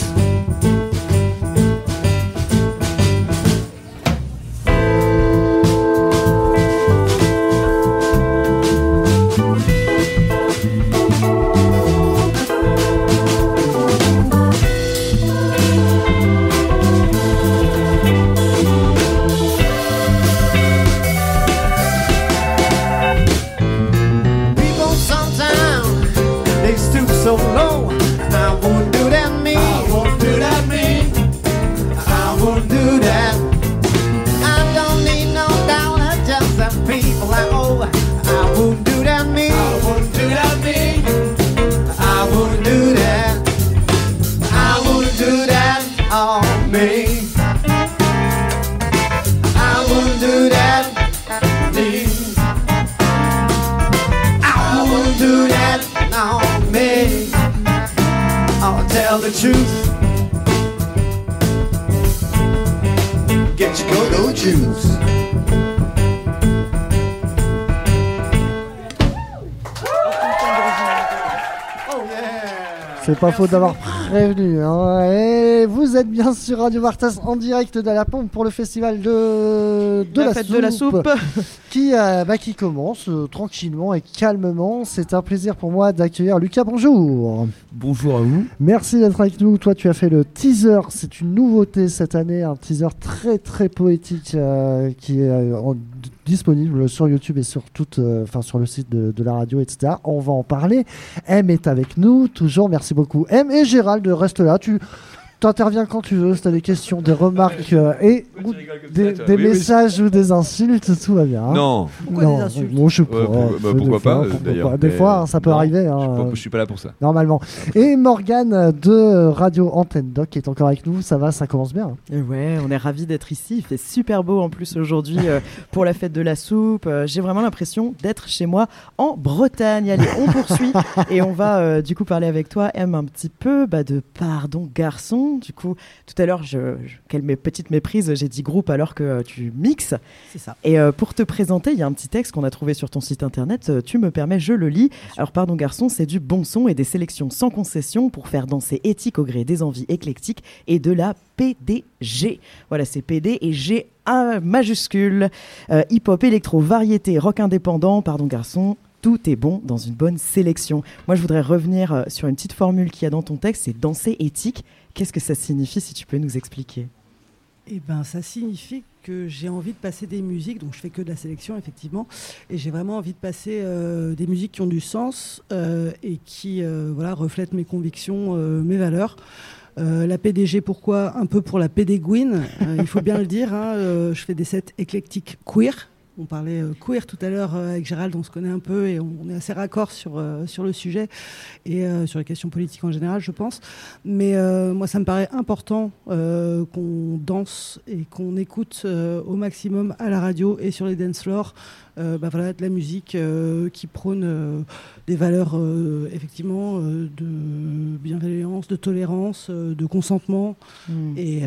Speaker 11: So low, I won't do that me. I won't do that me. I won't do that. I don't need no dollar, just the people I owe. I won't do that me. I won't do that me. I won't do that. I won't do that on me. I won't do that me. I won't do that on me. I'll tell the truth. Get your go-go juice.
Speaker 5: C'est pas faux d'avoir prévenu. Hein. Et vous êtes bien sur Radio Vartas en direct de la pompe pour le festival de la
Speaker 6: fête
Speaker 5: soupe,
Speaker 6: de la soupe
Speaker 5: qui commence tranquillement et calmement. C'est un plaisir pour moi d'accueillir Lucas. Bonjour.
Speaker 12: Bonjour à vous.
Speaker 5: Merci d'être avec nous. Toi, tu as fait le teaser. C'est une nouveauté cette année, un teaser très très poétique qui est disponible sur YouTube et sur sur le site de la radio, etc. On va en parler. M est avec nous, toujours. Merci beaucoup. M et Gérald restent là. Tu t'interviens quand tu veux. Si tu as des questions, des remarques et des messages ou des insultes, tout va bien. Hein.
Speaker 9: Non.
Speaker 10: Pourquoi des insultes?
Speaker 5: Bon, je sais pas.
Speaker 9: Pourquoi pas, d'ailleurs.
Speaker 5: Des fois, ça peut arriver.
Speaker 9: Je suis pas là pour ça.
Speaker 5: Normalement. Et Morgane de Radio Antenne Doc est encore avec nous. Ça va, ça commence bien.
Speaker 6: Ouais, on est ravis d'être ici. Il fait super beau en plus aujourd'hui pour la fête de la soupe. J'ai vraiment l'impression d'être chez moi en Bretagne. Allez, on poursuit et on va du coup parler avec toi, M, un petit peu de Pardon Garçon. Du coup, tout à l'heure, quelle petite méprise, j'ai dit groupe alors que tu mixes.
Speaker 10: C'est ça.
Speaker 6: Et pour te présenter, il y a un petit texte qu'on a trouvé sur ton site internet. Tu me permets, je le lis. Alors, Pardon Garçon, c'est du bon son et des sélections sans concession pour faire danser éthique au gré des envies éclectiques et de la PDG. Voilà, c'est PD et G A majuscule. Hip-hop, électro, variété, rock indépendant, Pardon Garçon. Tout est bon dans une bonne sélection. Moi, je voudrais revenir sur une petite formule qu'il y a dans ton texte, c'est danser éthique. Qu'est-ce que ça signifie, si tu peux nous expliquer?
Speaker 10: Eh ben, ça signifie que j'ai envie de passer des musiques, donc je fais que de la sélection, effectivement, et j'ai vraiment envie de passer des musiques qui ont du sens et qui reflètent mes convictions, mes valeurs. La PDG, pourquoi? Un peu pour la pédégouine, il faut bien le dire. Je fais des sets éclectiques queer. On parlait queer tout à l'heure avec Gérald, on se connaît un peu et on est assez raccord sur le sujet et sur les questions politiques en général, je pense. Mais moi, ça me paraît important qu'on danse et qu'on écoute au maximum à la radio et sur les dance floors de la musique qui prône des valeurs effectivement de bienveillance, de tolérance, de consentement. Et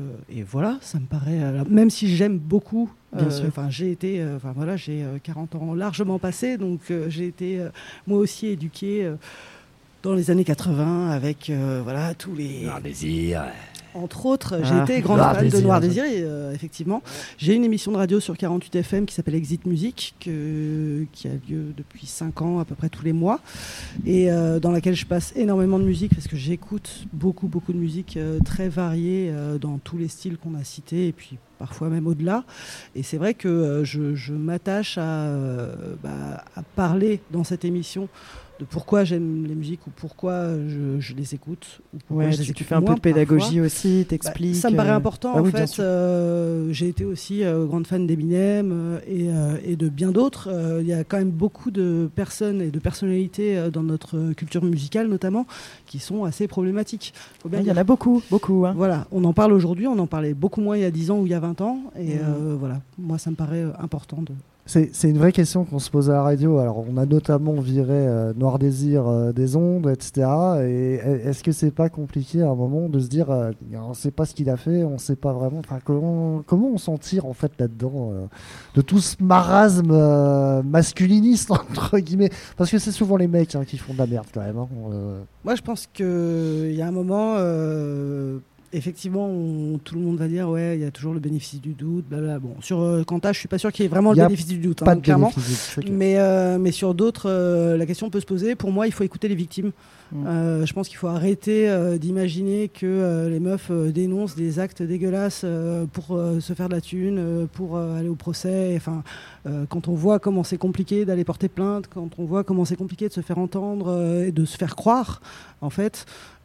Speaker 10: voilà, ça me paraît... même si j'aime beaucoup... j'ai 40 ans largement passés, donc j'ai été moi aussi éduquée dans les années 80 avec tous les...
Speaker 12: Noir Désir.
Speaker 10: Entre autres, j'ai été grande fan de Noir Désir, effectivement. J'ai une émission de radio sur 48 FM qui s'appelle Exit Music, qui a lieu depuis 5 ans, à peu près tous les mois, et dans laquelle je passe énormément de musique, parce que j'écoute beaucoup de musique très variée dans tous les styles qu'on a cités, et puis parfois même au-delà. Et c'est vrai que je m'attache à parler dans cette émission de pourquoi j'aime les musiques ou pourquoi je les écoute. Ou pourquoi
Speaker 6: tu fais un peu de pédagogie aussi. différencies, t'expliques.
Speaker 10: Ça me paraît important,
Speaker 5: Ah
Speaker 10: en
Speaker 5: oui, bien
Speaker 10: fait.
Speaker 5: sûr.
Speaker 10: J'ai été aussi grande fan d'Eminem et de bien d'autres. Il y a quand même beaucoup de personnes et de personnalités dans notre culture musicale, notamment, qui sont assez problématiques. Faut bien
Speaker 6: Il y en
Speaker 10: dire.
Speaker 6: a beaucoup. Hein.
Speaker 10: Voilà, on en parle aujourd'hui, on en parlait beaucoup moins il y a 10 ans ou il y a 20 ans. Et voilà, moi, ça me paraît important de...
Speaker 5: C'est une vraie question qu'on se pose à la radio. Alors, on a notamment viré Noir Désir des ondes, etc. Et est-ce que c'est pas compliqué à un moment de se dire, on sait pas ce qu'il a fait, on sait pas vraiment. Enfin, comment on s'en tire en fait là-dedans de tout ce marasme masculiniste entre guillemets, parce que c'est souvent les mecs qui font de la merde quand même.
Speaker 10: Moi, je pense qu'il y a un moment, effectivement, tout le monde va dire, ouais, il y a toujours le bénéfice du doute, blablabla. Bon, sur Quanta, je suis pas sûr qu'il y ait vraiment le bénéfice du doute,
Speaker 5: pas de
Speaker 10: clairement.
Speaker 5: bénéfice du doute, c'est clair.
Speaker 10: Mais sur d'autres, la question peut se poser. Pour moi, il faut écouter les victimes. Je pense qu'il faut arrêter d'imaginer que les meufs dénoncent des actes dégueulasses pour se faire de la thune, pour aller au procès. Enfin, quand on voit comment c'est compliqué d'aller porter plainte, quand on voit comment c'est compliqué de se faire entendre et de se faire croire, en fait,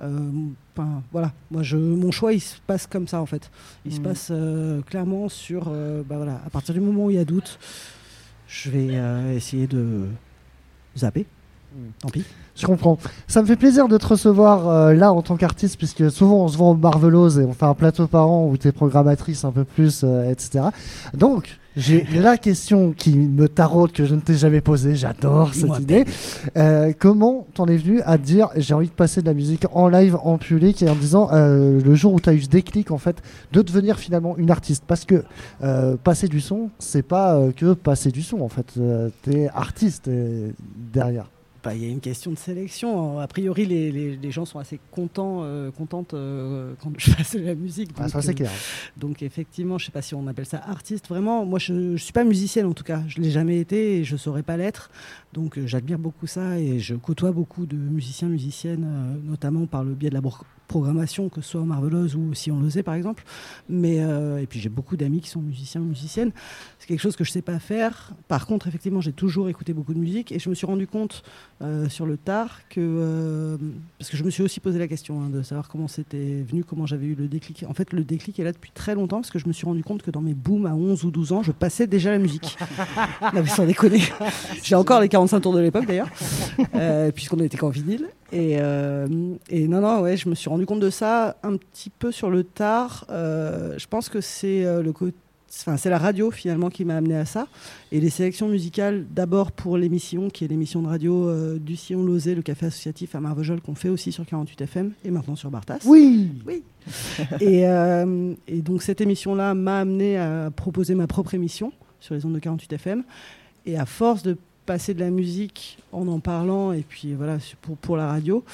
Speaker 10: voilà. Moi, mon choix, il se passe comme ça, en fait. Il se passe clairement sur, voilà, à partir du moment où il y a doute, je vais essayer de zapper. Tant pis.
Speaker 5: Je comprends. Ça me fait plaisir de te recevoir là en tant qu'artiste, puisque souvent on se voit au Marvelose et on fait un plateau par an où tu es programmatrice un peu plus, etc. Donc, j'ai la question qui me taraude, que je ne t'ai jamais posée. J'adore cette idée. Comment t'en es venu à te dire j'ai envie de passer de la musique en live, en public, et en disant le jour où tu as eu ce déclic en fait de devenir finalement une artiste, parce que passer du son, c'est pas que passer du son en fait. T'es artiste derrière.
Speaker 10: Il y a une question de sélection. A priori, les gens sont assez contentes quand je fasse de la musique. Donc,
Speaker 5: ça, c'est clair.
Speaker 10: Donc, effectivement, je ne sais pas si on appelle ça artiste. Vraiment, moi, je ne suis pas musicienne, en tout cas. Je ne l'ai jamais été et je ne saurais pas l'être. Donc, j'admire beaucoup ça et je côtoie beaucoup de musiciens, musiciennes, notamment par le biais de la programmation, que ce soit au Marvelose ou si on l'osait, par exemple. Et puis, j'ai beaucoup d'amis qui sont musiciens ou musiciennes. C'est quelque chose que je ne sais pas faire. Par contre, effectivement, j'ai toujours écouté beaucoup de musique et je me suis rendu compte sur le tard que parce que je me suis aussi posé la question de savoir comment c'était venu, comment j'avais eu le déclic. En fait, le déclic est là depuis très longtemps parce que je me suis rendu compte que dans mes booms à 11 ou 12 ans, je passais déjà la musique. Non, mais sans déconner. J'ai encore les 45 tours de l'époque d'ailleurs, puisqu'on n'était qu'en vinyle. Et non, ouais, je me suis rendu compte de ça un petit peu sur le tard. Je pense que c'est c'est la radio finalement qui m'a amené à ça, et les sélections musicales d'abord pour l'émission qui est l'émission de radio du Sillon Lozé, le café associatif à Marvejols, qu'on fait aussi sur 48 FM et maintenant sur Bartas.
Speaker 5: Oui.
Speaker 10: Et donc cette émission-là m'a amené à proposer ma propre émission sur les ondes de 48 FM, et à force de passer de la musique en parlant, et puis voilà, pour la radio,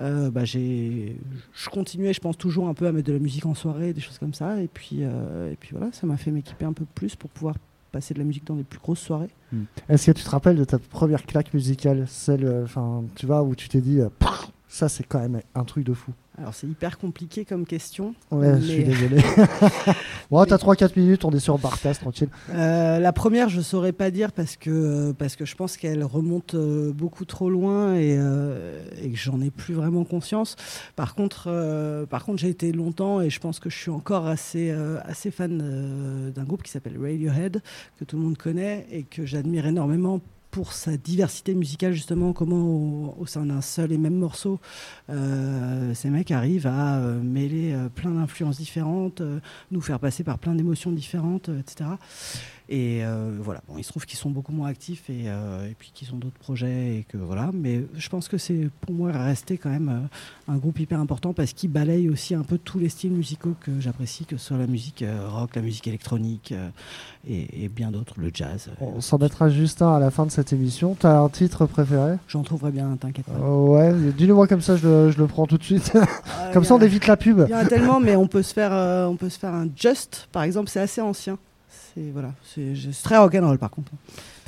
Speaker 10: je continuais, je pense, toujours un peu à mettre de la musique en soirée, des choses comme ça, et puis voilà, ça m'a fait m'équiper un peu plus pour pouvoir passer de la musique dans les plus grosses soirées.
Speaker 5: Est-ce que tu te rappelles de ta première claque musicale, celle, tu vois, où tu t'es dit ça c'est quand même un truc de fou?
Speaker 10: Alors c'est hyper compliqué comme question.
Speaker 5: Ouais, je suis désolé. Bon, t'as 3-4 minutes, on est sur Bartas, tranquille.
Speaker 10: La première, je saurais pas dire parce que je pense qu'elle remonte beaucoup trop loin et que j'en ai plus vraiment conscience. Par contre, j'ai été longtemps, et je pense que je suis encore assez fan d'un groupe qui s'appelle Radiohead, que tout le monde connaît et que j'admire énormément pour sa diversité musicale, justement, comment au sein d'un seul et même morceau, ces mecs arrivent à mêler plein d'influences différentes, nous faire passer par plein d'émotions différentes, etc. Et voilà, bon, il se trouve qu'ils sont beaucoup moins actifs et puis qu'ils ont d'autres projets, et que voilà. Mais je pense que c'est pour moi resté quand même un groupe hyper important parce qu'il balaye aussi un peu tous les styles musicaux que j'apprécie, que ce soit la musique rock, la musique électronique et bien d'autres, le jazz.
Speaker 5: On s'en mettra juste un à la fin de cette émission. T'as un titre préféré?
Speaker 10: J'en trouverai bien, t'inquiète pas.
Speaker 5: Ouais, dis-le-moi comme ça, je le prends tout de suite. Comme ça, on évite la pub.
Speaker 10: Il y en a tellement, mais on peut se faire un Just, par exemple, c'est assez ancien. C'est très rock'n'roll par contre.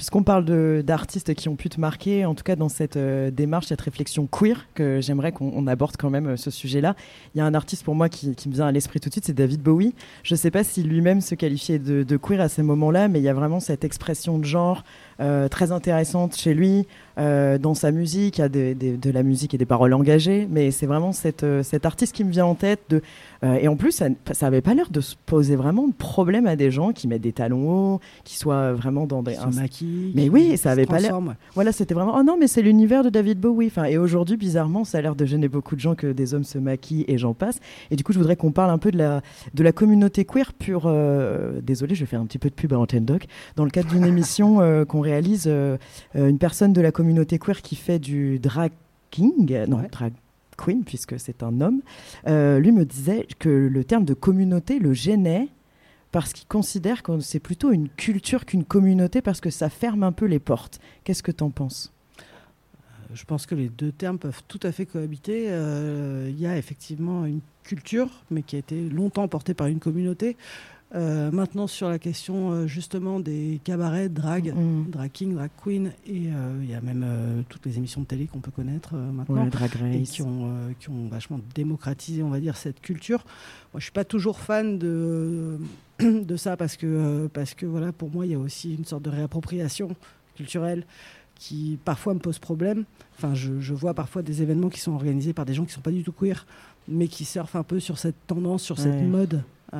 Speaker 6: puisqu'on parle d'artistes qui ont pu te marquer, en tout cas dans cette démarche, cette réflexion queer, que j'aimerais qu'on aborde quand même ce sujet-là. Il y a un artiste pour moi qui me vient à l'esprit tout de suite, c'est David Bowie. Je ne sais pas si lui-même se qualifiait de queer à ces moments-là, mais il y a vraiment cette expression de genre très intéressante chez lui. Dans sa musique, il y a de la musique et des paroles engagées, mais c'est vraiment cet artiste qui me vient en tête. Et en plus, ça n'avait pas l'air de se poser vraiment de problème à des gens qui mettent des talons hauts, qui soient vraiment dans des...
Speaker 10: maquillent,
Speaker 6: mais oui, ça avait pas l'air...
Speaker 10: Ouais.
Speaker 6: Voilà, c'était vraiment... Oh non, mais c'est l'univers de David Bowie. Enfin, et aujourd'hui, bizarrement, ça a l'air de gêner beaucoup de gens que des hommes se maquillent et j'en passe. Et du coup, je voudrais qu'on parle un peu de la communauté queer pure... Désolée, je vais faire un petit peu de pub à Antenne Doc. Dans le cadre d'une émission qu'on réalise, une personne de la communauté queer qui fait du drag queen, puisque c'est un homme, lui me disait que le terme de communauté le gênait parce qu'il considère que c'est plutôt une culture qu'une communauté parce que ça ferme un peu les portes. Qu'est-ce que tu en penses ?
Speaker 10: Je pense que les deux termes peuvent tout à fait cohabiter. Il y a effectivement une culture, mais qui a été longtemps portée par une communauté. Maintenant, sur la question justement des cabarets, drag king, drag queen, et il y a même toutes les émissions de télé qu'on peut connaître maintenant,
Speaker 6: Drag Race,
Speaker 10: et qui ont vachement démocratisé, on va dire, cette culture. Moi, je suis pas toujours fan de ça parce que voilà, pour moi, il y a aussi une sorte de réappropriation culturelle qui parfois me pose problème. Enfin, je vois parfois des événements qui sont organisés par des gens qui sont pas du tout queer, mais qui surfent un peu sur cette tendance, sur cette mode.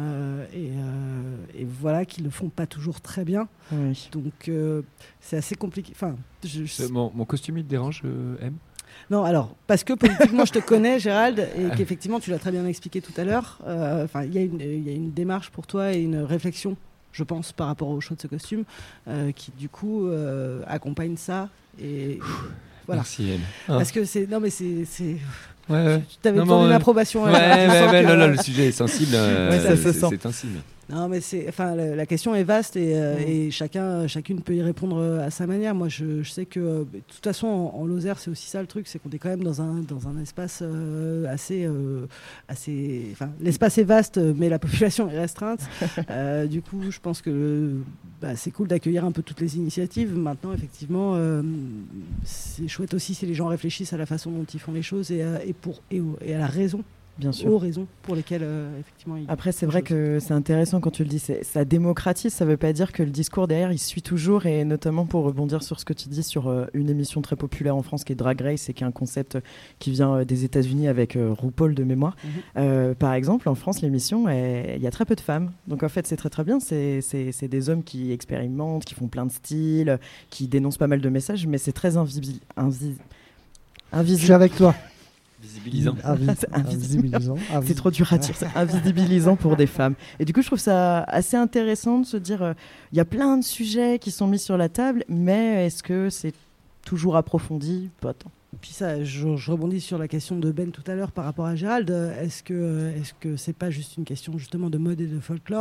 Speaker 10: Et voilà, qu'ils le font pas toujours très bien. Oui. Donc c'est assez compliqué. Enfin,
Speaker 9: mon costume il te dérange, M ?
Speaker 10: Non, alors parce que politiquement je te connais, Gérald, et qu'effectivement tu l'as très bien expliqué tout à l'heure. Enfin, il y a une démarche pour toi et une réflexion, je pense, par rapport au choix de ce costume, qui du coup accompagne ça. Et voilà.
Speaker 9: Merci M.
Speaker 10: Parce que c'est
Speaker 9: Ouais.
Speaker 10: Tu t'avais donné une approbation.
Speaker 9: Non, le sujet est sensible. C'est sensible.
Speaker 10: Non, mais la question est vaste et chacune peut y répondre à sa manière. Moi, je sais que de toute façon, en Lozère, c'est aussi ça le truc, c'est qu'on est quand même dans un espace assez. Enfin, l'espace est vaste, mais la population est restreinte. Du coup, je pense que c'est cool d'accueillir un peu toutes les initiatives. Maintenant, effectivement, c'est chouette aussi si les gens réfléchissent à la façon dont ils font les choses et à la raison.
Speaker 6: Bien sûr.
Speaker 10: Aux raisons pour lesquelles effectivement.
Speaker 6: Après, c'est vrai que c'est intéressant quand tu le dis. Ça démocratise. Ça ne veut pas dire que le discours derrière il suit toujours. Et notamment pour rebondir sur ce que tu dis sur une émission très populaire en France qui est Drag Race et qui est un concept qui vient des États-Unis avec RuPaul de mémoire. Par exemple, en France, l'émission, il y a très peu de femmes. Donc en fait, c'est très très bien. C'est des hommes qui expérimentent, qui font plein de styles, qui dénoncent pas mal de messages, mais c'est très invisible.
Speaker 5: Je suis avec toi.
Speaker 9: Visibilisant.
Speaker 5: Invisibilisant.
Speaker 6: C'est trop dur à dire, c'est invisibilisant pour des femmes. Et du coup, je trouve ça assez intéressant de se dire, il y a plein de sujets qui sont mis sur la table, mais est-ce que c'est toujours approfondi ? Pas tant.
Speaker 10: Puis ça, je rebondis sur la question de Ben tout à l'heure par rapport à Gérald. Est-ce que c'est pas juste une question justement de mode et de folklore ?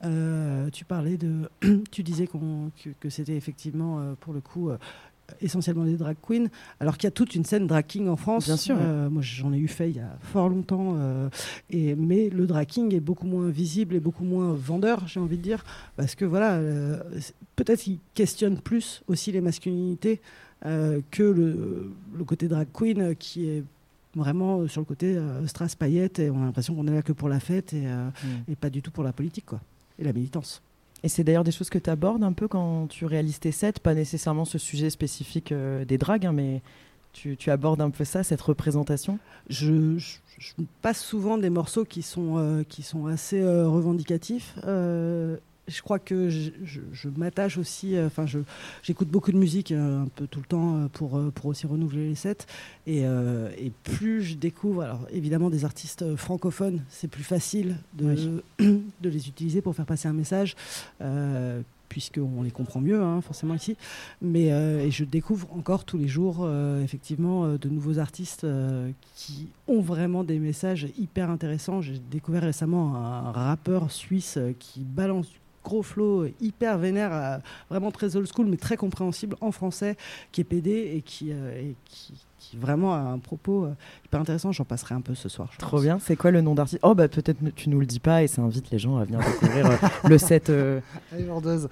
Speaker 10: Tu disais que c'était effectivement pour le coup essentiellement des drag queens, alors qu'il y a toute une scène drag king en France.
Speaker 6: Bien sûr.
Speaker 10: Moi, j'en ai eu fait il y a fort longtemps, mais le drag king est beaucoup moins visible et beaucoup moins vendeur, j'ai envie de dire, parce que voilà, peut-être qu'il questionne plus aussi les masculinités que le côté drag queen qui est vraiment sur le côté strass paillettes, et on a l'impression qu'on est là que pour la fête et pas du tout pour la politique, quoi, et la militance.
Speaker 6: Et c'est d'ailleurs des choses que tu abordes un peu quand tu réalises tes sets, pas nécessairement ce sujet spécifique des dragues, mais tu abordes un peu ça, cette représentation.
Speaker 10: Je passe souvent des morceaux qui sont assez revendicatifs. Je crois que je m'attache aussi, j'écoute beaucoup de musique un peu tout le temps pour aussi renouveler les sets, et plus je découvre, alors évidemment des artistes francophones, c'est plus facile de les utiliser pour faire passer un message, puisqu'on les comprend mieux, forcément ici, mais et je découvre encore tous les jours effectivement de nouveaux artistes qui ont vraiment des messages hyper intéressants. J'ai découvert récemment un rappeur suisse qui balance gros flow hyper vénère, vraiment très old school mais très compréhensible en français, qui est PD et qui qui vraiment a un propos hyper intéressant. J'en passerai un peu ce soir.
Speaker 6: Trop bien. C'est quoi le nom d'artiste? Oh, bah peut-être tu nous le dis pas et ça invite les gens à venir découvrir le set.
Speaker 5: Allez, mordeuse.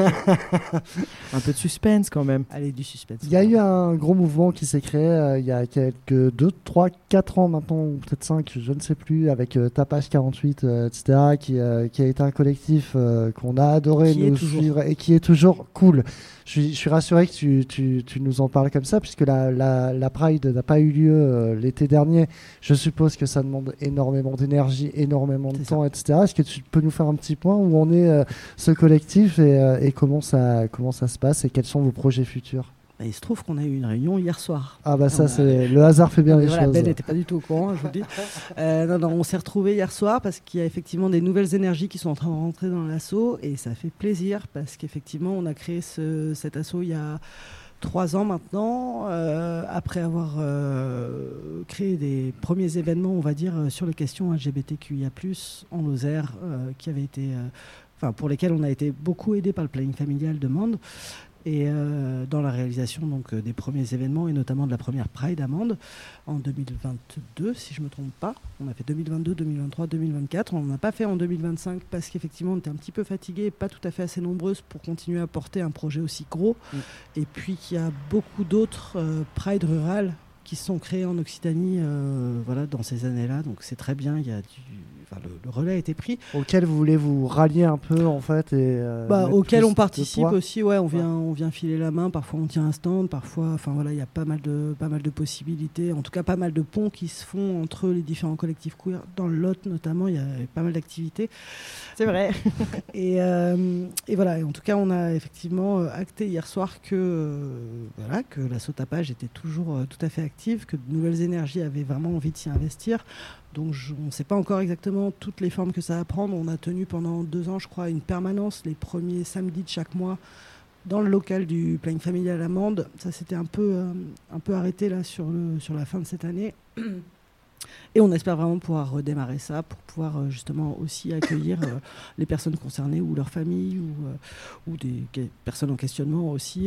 Speaker 6: Un peu de suspense quand même.
Speaker 10: Allez, du suspense.
Speaker 5: Il y a eu un gros mouvement qui s'est créé il y a quelques 2, 3, 4 ans maintenant, ou peut-être 5, je ne sais plus, avec Tapage 48, etc., qui a été un collectif qu'on a adoré nous suivre et qui est toujours cool. Je suis rassuré que tu nous en parles comme ça, puisque la Pride n'a pas eu lieu l'été dernier. Je suppose que ça demande énormément d'énergie, énormément de temps, etc. Est-ce que tu peux nous faire un petit point où on est ce collectif et comment ça se passe et quels sont vos projets futurs?
Speaker 10: Il se trouve qu'on a eu une réunion hier soir.
Speaker 5: Ah bah ça, c'est le hasard fait bien les choses.
Speaker 10: Ben n'était pas du tout au courant, je vous le dis. Non, on s'est retrouvés hier soir parce qu'il y a effectivement des nouvelles énergies qui sont en train de rentrer dans l'asso et ça fait plaisir parce qu'effectivement on a créé cet asso il y a 3 ans maintenant, après avoir créé des premiers événements, on va dire, sur les questions LGBTQIA+, en Lozère, qui avaient été, pour lesquels on a été beaucoup aidé par le planning familial de Mende. Et dans la réalisation donc, des premiers événements et notamment de la première Pride à Mende en 2022, si je ne me trompe pas. On a fait 2022, 2023, 2024. On n'en a pas fait en 2025 parce qu'effectivement on était un petit peu fatigués et pas tout à fait assez nombreuses pour continuer à porter un projet aussi gros. Et puis qu'il y a beaucoup d'autres Pride rurales qui se sont créées en Occitanie dans ces années-là. Donc c'est très bien, le relais a été pris.
Speaker 5: Auquel vous voulez vous rallier un peu en fait
Speaker 10: auquel on participe aussi, on vient filer la main, parfois on tient un stand, parfois, il y a pas mal de possibilités, en tout cas pas mal de ponts qui se font entre les différents collectifs queer. Dans le Lot notamment, il y a pas mal d'activités.
Speaker 6: C'est vrai.
Speaker 10: et voilà, et en tout cas on a effectivement acté hier soir que l'asso Tapage était toujours tout à fait active, que de nouvelles énergies avaient vraiment envie de s'y investir. Donc on ne sait pas encore exactement toutes les formes que ça va prendre. On a tenu pendant 2 ans, je crois, une permanence les premiers samedis de chaque mois dans le local du planning familial à Mende. Ça s'était un peu arrêté là sur la fin de cette année. Et on espère vraiment pouvoir redémarrer ça pour pouvoir justement aussi accueillir les personnes concernées ou leurs familles ou des personnes en questionnement aussi.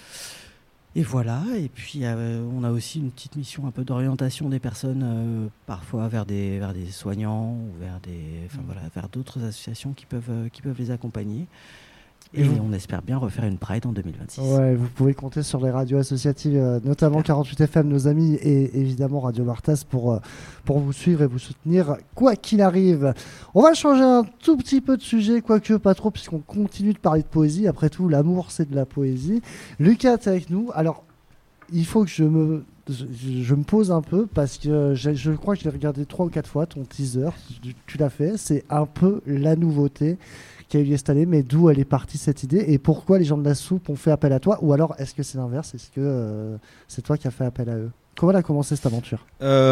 Speaker 10: Et voilà, et puis on a aussi une petite mission un peu d'orientation des personnes, parfois vers des soignants ou vers d'autres associations qui peuvent les accompagner. Et on espère bien refaire une Pride en 2026.
Speaker 5: Ouais, vous pouvez compter sur les radios associatives, notamment 48 FM, nos amis, et évidemment Radio Martas pour vous suivre et vous soutenir, quoi qu'il arrive. On va changer un tout petit peu de sujet, quoique pas trop, puisqu'on continue de parler de poésie. Après tout, l'amour, c'est de la poésie. Lucas, t'es avec nous. Alors, il faut que je me pose un peu, parce que je crois que je l'ai regardé 3 ou 4 fois, ton teaser. Tu l'as fait. C'est un peu la nouveauté qui a eu lieu cette année, mais d'où elle est partie cette idée et pourquoi les gens de la soupe ont fait appel à toi, ou alors est-ce que c'est l'inverse, est-ce que c'est toi qui as fait appel à eux? Comment elle a commencé cette aventure?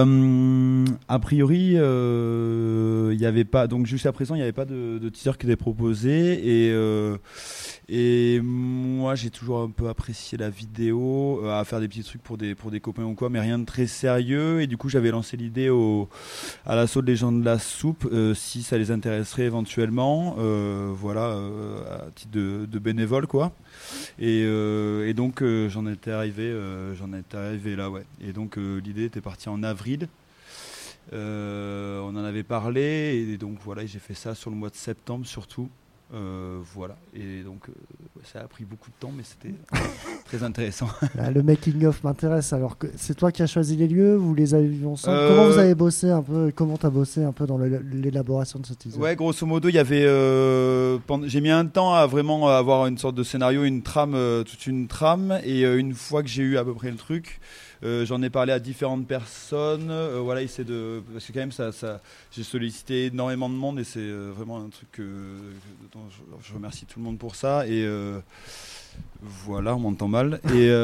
Speaker 12: A priori, il y avait pas, donc jusqu'à présent il n'y avait pas de teaser qui était proposé et moi j'ai toujours un peu apprécié la vidéo, à faire des petits trucs pour des copains ou quoi, mais rien de très sérieux, et du coup j'avais lancé l'idée à l'assaut de les gens de la soupe, si ça les intéresserait éventuellement, à titre de bénévole quoi. Et donc j'en étais arrivé là, ouais. Et donc l'idée était partie en avril. On en avait parlé et donc voilà, j'ai fait ça sur le mois de septembre surtout. Et donc ça a pris beaucoup de temps, mais c'était très intéressant.
Speaker 5: Là, le making of m'intéresse. Alors que c'est toi qui as choisi les lieux, vous les avez vus ensemble. Comment vous avez bossé un peu? Comment t'as bossé un peu dans l'élaboration de ce teaser? Ouais,
Speaker 12: grosso modo, il y avait. J'ai mis un temps à vraiment avoir une sorte de scénario, une trame, toute une trame, et une fois que j'ai eu à peu près le truc. J'en ai parlé à différentes personnes, parce que quand même j'ai sollicité énormément de monde et c'est vraiment un truc dont je remercie tout le monde pour ça et voilà, on m'entend mal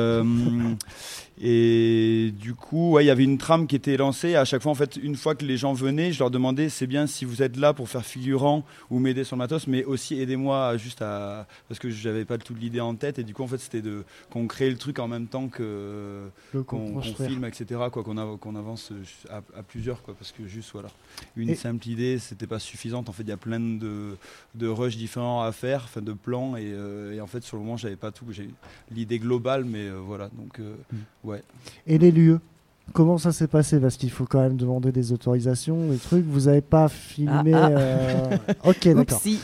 Speaker 12: et du coup il y avait une trame qui était lancée. À chaque fois en fait, une fois que les gens venaient, je leur demandais c'est bien si vous êtes là pour faire figurant ou m'aider sur le matos, mais aussi aidez-moi parce que j'avais pas tout l'idée en tête, et du coup en fait c'était qu'on crée le truc en même temps que qu'on filme, etc., quoi, qu'on avance à plusieurs quoi, parce que juste une simple idée c'était pas suffisante. En fait il y a plein de rushs différents à faire, de plans, et en fait sur le moment j'avais pas tout, j'ai l'idée globale, mais voilà, donc ouais.
Speaker 5: Et les lieux, comment ça s'est passé? Parce qu'il faut quand même demander des autorisations, des trucs. Vous n'avez pas filmé. Ok, d'accord.
Speaker 6: Oupsie.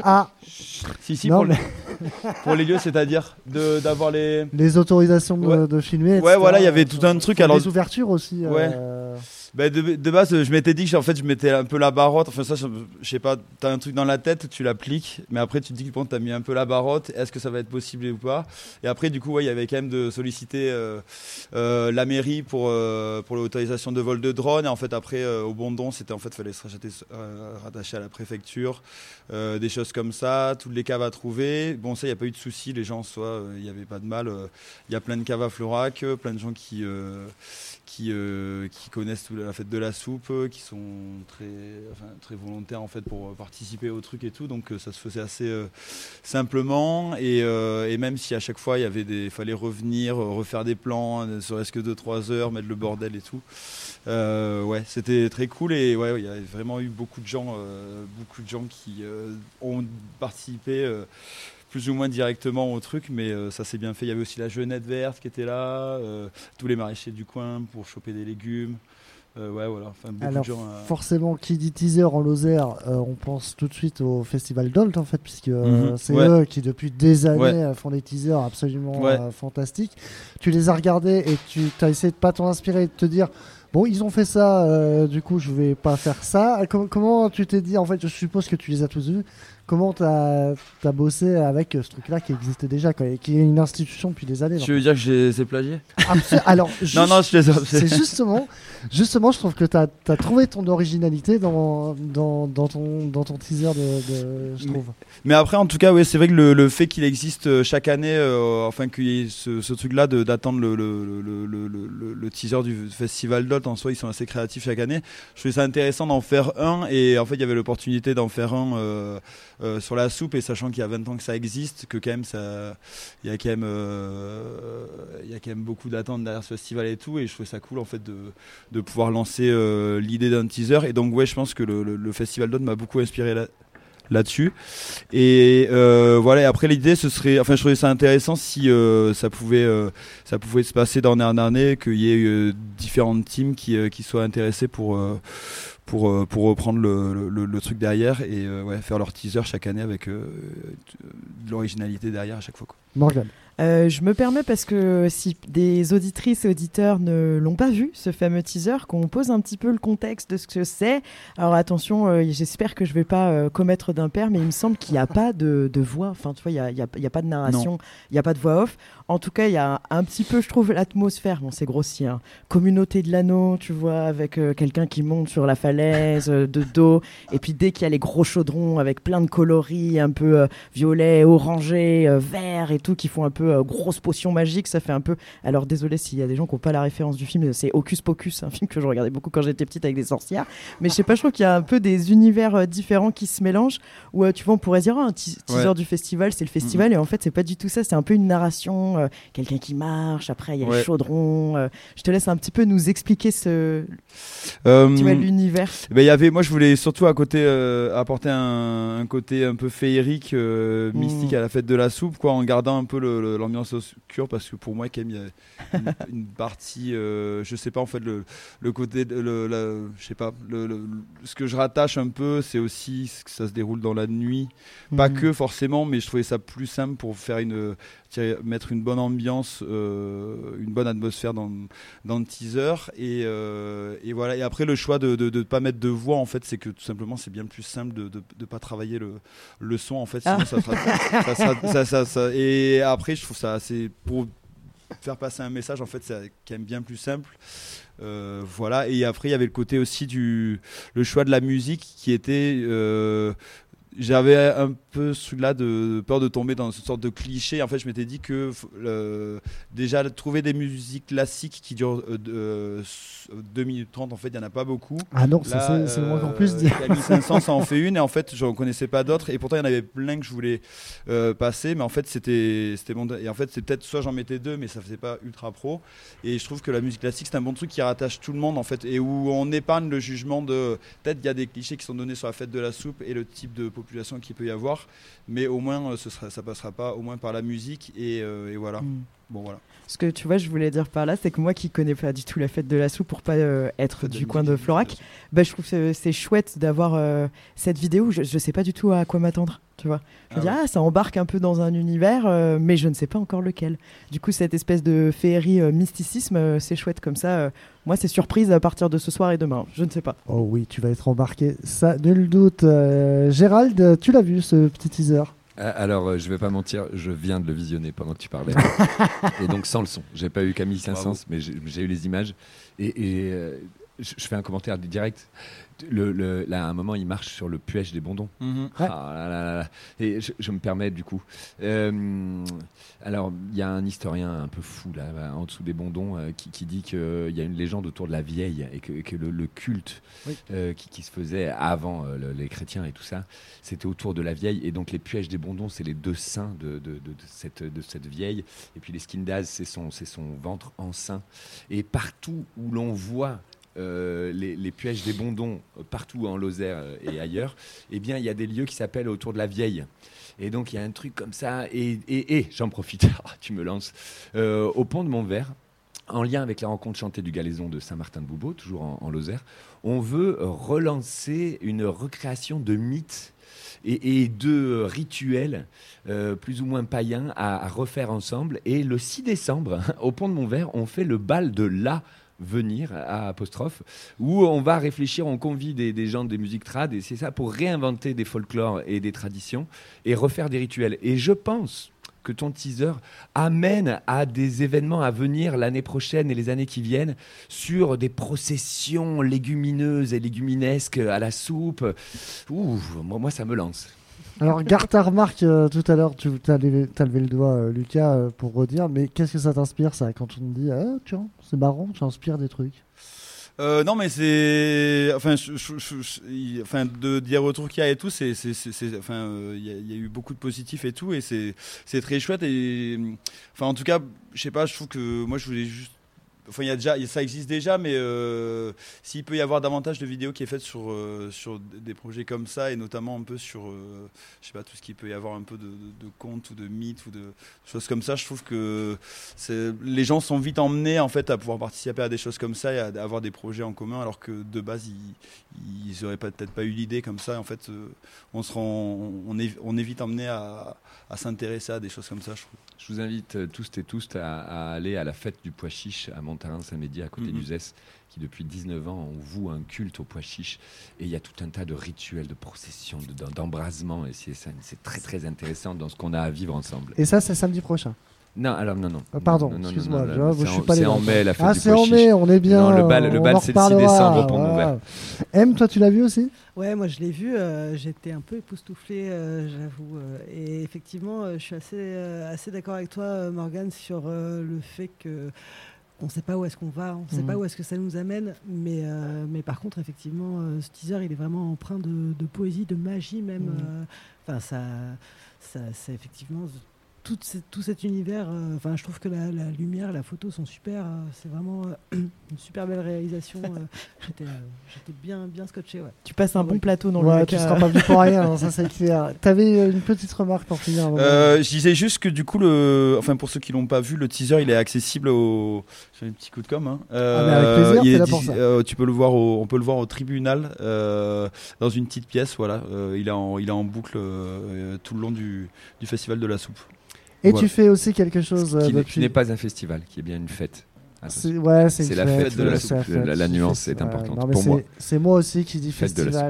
Speaker 12: Si,
Speaker 5: Non,
Speaker 12: pour les lieux, c'est-à-dire d'avoir
Speaker 5: les autorisations de filmer.
Speaker 12: Ouais,
Speaker 5: etc.
Speaker 12: voilà, il y avait tout un truc. Alors,
Speaker 5: les ouvertures aussi.
Speaker 12: Ouais. Bah de base, je m'étais dit que je mettais un peu la barotte. Enfin, ça, je sais pas, t'as un truc dans la tête, tu l'appliques, mais après, tu te dis que bon, t'as mis un peu la barotte. Est-ce que ça va être possible ou pas? Et après, du coup, il y avait quand même de solliciter la mairie pour l'autorisation de vol de drone. Et en fait, après, au Bondon, fallait se rattacher à la préfecture, des choses comme ça, toutes les caves à trouver. Bon, ça, il n'y a pas eu de souci. Les gens, en soi, il n'y avait pas de mal. Il y a plein de caves à Florac, plein de gens qui connaissent la fête de la soupe, qui sont très volontaires en fait pour participer au truc et tout, donc ça se faisait assez simplement et même si à chaque fois fallait revenir, refaire des plans, ne serait-ce que 2-3 heures, mettre le bordel et tout, c'était très cool et il y a vraiment eu beaucoup de gens qui ont participé plus ou moins directement au truc, mais ça s'est bien fait. Il y avait aussi la Jeunette Verte qui était là, tous les maraîchers du coin pour choper des légumes. Voilà. Enfin, beaucoup de gens.
Speaker 5: Forcément, qui dit teaser en Lozère, on pense tout de suite au Festival Dolt en fait, puisque c'est eux qui depuis des années font des teasers absolument fantastiques. Tu les as regardés et tu as essayé de pas t'en inspirer et de te dire. Bon, ils ont fait ça, du coup, je vais pas faire ça. Comment tu t'es dit, en fait, je suppose que tu les as tous vus. Comment t'as bossé avec ce truc-là qui existait déjà, qui est une institution depuis des années?
Speaker 12: Tu veux dire que je les ai plagiés?
Speaker 5: Alors,
Speaker 12: non, je les ai.
Speaker 5: C'est justement, je trouve que t'as trouvé ton originalité dans ton teaser je trouve.
Speaker 12: Mais après, en tout cas, c'est vrai que le fait qu'il existe chaque année, qu'il y ait ce truc-là d'attendre le teaser du Festival Dolt, en soi, ils sont assez créatifs chaque année. Je trouvais ça intéressant d'en faire un, et en fait, il y avait l'opportunité d'en faire un sur la soupe, et sachant qu'il y a 20 ans que ça existe, que quand même il y a quand même beaucoup d'attentes derrière ce festival et tout, et je trouvais ça cool en fait de pouvoir lancer l'idée d'un teaser. Et donc je pense que le Festival Dolt m'a beaucoup inspiré là-dessus, et voilà. Et après, l'idée, je trouvais ça intéressant si ça pouvait se passer d'année en année, qu'il y ait différentes teams qui soient intéressées pour reprendre le truc derrière et faire leur teaser chaque année avec de l'originalité derrière à chaque fois, quoi.
Speaker 5: Morgane.
Speaker 6: Je me permets, parce que si des auditrices et auditeurs ne l'ont pas vu, ce fameux teaser, qu'on pose un petit peu le contexte de ce que c'est. Alors attention, j'espère que je ne vais pas commettre d'impair, mais il me semble qu'il n'y a pas de voix. Enfin, tu vois, il n'y a pas de narration, il n'y a pas de voix off. En tout cas, il y a un petit peu, je trouve, l'atmosphère. Bon, c'est grossier, hein. Communauté de l'anneau, tu vois, avec quelqu'un qui monte sur la falaise de dos. Et puis dès qu'il y a les gros chaudrons avec plein de coloris, un peu violet, orangé, vert et tout, qui font un peu grosse potion magique, ça fait un peu. Alors désolé s'il y a des gens qui n'ont pas la référence du film, c'est Hocus Pocus, un film que je regardais beaucoup quand j'étais petite avec des sorcières. Mais je sais pas, je trouve qu'il y a un peu des univers différents qui se mélangent, où tu vois, on pourrait dire un teaser du festival, c'est le festival, et en fait c'est pas du tout ça, c'est un peu une narration, quelqu'un qui marche, après il y a les chaudrons. Je te laisse un petit peu nous expliquer tu vois, l'univers.
Speaker 12: Moi je voulais surtout apporter un côté un peu féerique, mystique à la fête de la soupe, quoi, en gardant un peu l'ambiance obscure, parce que pour moi quand même il y a une partie, je sais pas, en fait le côté je sais pas, ce que je rattache un peu, c'est aussi que ça se déroule dans la nuit, pas que forcément, mais je trouvais ça plus simple pour faire mettre une bonne ambiance, une bonne atmosphère dans le teaser, et voilà. Et après, le choix de pas mettre de voix, en fait, c'est que tout simplement c'est bien plus simple de pas travailler le son, en fait, sinon ça et après je trouve ça assez, pour faire passer un message, en fait, c'est quand même bien plus simple. Voilà. Et après il y avait le côté aussi le choix de la musique qui était j'avais un peu celui-là de peur de tomber dans une sorte de cliché. En fait, je m'étais dit que déjà trouver des musiques classiques qui durent 2 minutes 30, en fait, il n'y en a pas beaucoup.
Speaker 5: Ah non, là, c'est encore plus dire.
Speaker 12: Camille Saint-Saëns, ça en fait une, et en fait, je ne connaissais pas d'autres. Et pourtant, il y en avait plein que je voulais passer, mais en fait, c'était bon. Et en fait, c'est peut-être soit j'en mettais 2, mais ça ne faisait pas ultra pro. Et je trouve que la musique classique, c'est un bon truc qui rattache tout le monde, en fait, et où on épargne le jugement de. Peut-être qu'il y a des clichés qui sont donnés sur la fête de la soupe et le type de population qu'il peut y avoir, mais au moins ça passera pas au moins par la musique et voilà. Bon voilà.
Speaker 6: Ce que tu vois, je voulais dire par là, c'est que moi qui connais pas du tout la fête de la soupe pour pas être du coin de Florac, je trouve que c'est chouette d'avoir cette vidéo. Je sais pas du tout à quoi m'attendre, tu vois. Je veux dire, ça embarque un peu dans un univers, mais je ne sais pas encore lequel. Du coup, cette espèce de féerie mysticisme, c'est chouette comme ça. Moi, c'est surprise à partir de ce soir et demain. Je ne sais pas.
Speaker 5: Oh oui, tu vas être embarqué, ça, nul doute. Gérald, tu l'as vu ce petit teaser?
Speaker 9: Alors, je vais pas mentir, je viens de le visionner pendant que tu parlais. Et donc sans le son. J'ai pas eu Camille Saint-Saëns, mais j'ai eu les images. Et je fais un commentaire direct. Là, à un moment, il marche sur le puège des Bondons. Et je me permets, du coup. Alors, il y a un historien un peu fou, là, en dessous des Bondons, qui dit qu'il y a une légende autour de la vieille et que le culte qui se faisait avant les chrétiens et tout ça, c'était autour de la vieille. Et donc, les puèges des Bondons, c'est les deux seins de cette vieille. Et puis, les skindaz, c'est son ventre enceint. Et partout où l'on voit les pièges des Bondons partout en Lozère et ailleurs, eh bien il y a des lieux qui s'appellent autour de la vieille. Et donc il y a un truc comme ça et j'en profite, tu me lances, au pont de Montvert, en lien avec la rencontre chantée du Galaison de Saint-Martin-de-Boubeau, toujours en Lozère, on veut relancer une recréation de mythes et de rituels plus ou moins païens à refaire ensemble. Et le 6 décembre, au pont de Montvert, on fait le bal de venir à apostrophe, où on va réfléchir, on convie des gens des musiques trad, et c'est ça, pour réinventer des folklores et des traditions et refaire des rituels. Et je pense que ton teaser amène à des événements à venir l'année prochaine et les années qui viennent sur des processions légumineuses et léguminesques à la soupe. Ouh, moi ça me lance. Alors,
Speaker 5: garde ta remarque, tout à l'heure, tu as levé le doigt, Lucas, pour redire, mais qu'est-ce que ça t'inspire, ça, quand on te dit, tiens, c'est marrant, tu inspires des trucs?
Speaker 12: Non, mais c'est, enfin, de dire retour qu'il y a et tout, il y a eu beaucoup de positifs et tout, et c'est très chouette. Et enfin, en tout cas, je sais pas, je trouve que moi, je voulais juste. Enfin, ça existe déjà, mais s'il peut y avoir davantage de vidéos qui est faites sur des projets comme ça, et notamment un peu sur, je sais pas, tout ce qu'il peut y avoir un peu de contes ou de mythes ou de choses comme ça, je trouve que les gens sont vite emmenés en fait à pouvoir participer à des choses comme ça et à avoir des projets en commun, alors que de base ils auraient peut-être pas eu l'idée comme ça. En fait, on est vite emmené à s'intéresser à des choses comme ça, je trouve.
Speaker 9: Je vous invite tous à aller à la fête du pois chiche à Montarin-Saint-Médy, à côté d'Uzès, qui depuis 19 ans, on voue un culte au pois chiche. Et il y a tout un tas de rituels, de processions, d'embrasement. Et c'est très très intéressant dans ce qu'on a à vivre ensemble.
Speaker 5: Et ça, c'est samedi prochain? Non,
Speaker 9: alors non.
Speaker 5: Pardon, excuse-moi. Je suis pas
Speaker 9: c'est en mai, la fête du pois chiche.
Speaker 5: C'est en mai, on est bien.
Speaker 9: Non, le bal c'est le 6 décembre au pont de Montvert.
Speaker 5: M, toi, tu l'as vu aussi?
Speaker 10: Ouais, moi je l'ai vu, j'étais un peu époustouflé, j'avoue. Et effectivement, je suis assez d'accord avec toi, Morgane, sur le fait que on ne sait pas où est-ce qu'on va, on ne sait pas où est-ce que ça nous amène, mais par contre, effectivement, ce teaser, il est vraiment empreint de poésie, de magie même. Enfin, ça c'est effectivement tout cet univers. Enfin, je trouve que la lumière, la photo sont super. C'est vraiment une super belle réalisation. J'étais bien scotché. Ouais.
Speaker 6: Tu passes un bon plateau dans
Speaker 5: le. Tu seras pas venu pour rien, ça c'est clair. T'avais une petite remarque pour finir.
Speaker 12: Je disais juste que du coup, pour ceux qui l'ont pas vu, le teaser, il est accessible au. J'ai un petit coup de com. Hein.
Speaker 5: Avec plaisir, c'est là pour ça.
Speaker 12: Tu peux le voir on peut le voir au tribunal dans une petite pièce. Voilà, il est en boucle tout le long du festival de la soupe.
Speaker 5: Et tu fais aussi quelque chose
Speaker 9: qui n'est pas un festival, qui est bien une fête.
Speaker 5: C'est la
Speaker 9: fête de la soupe. La nuance est importante pour moi.
Speaker 5: C'est moi aussi qui dis festival.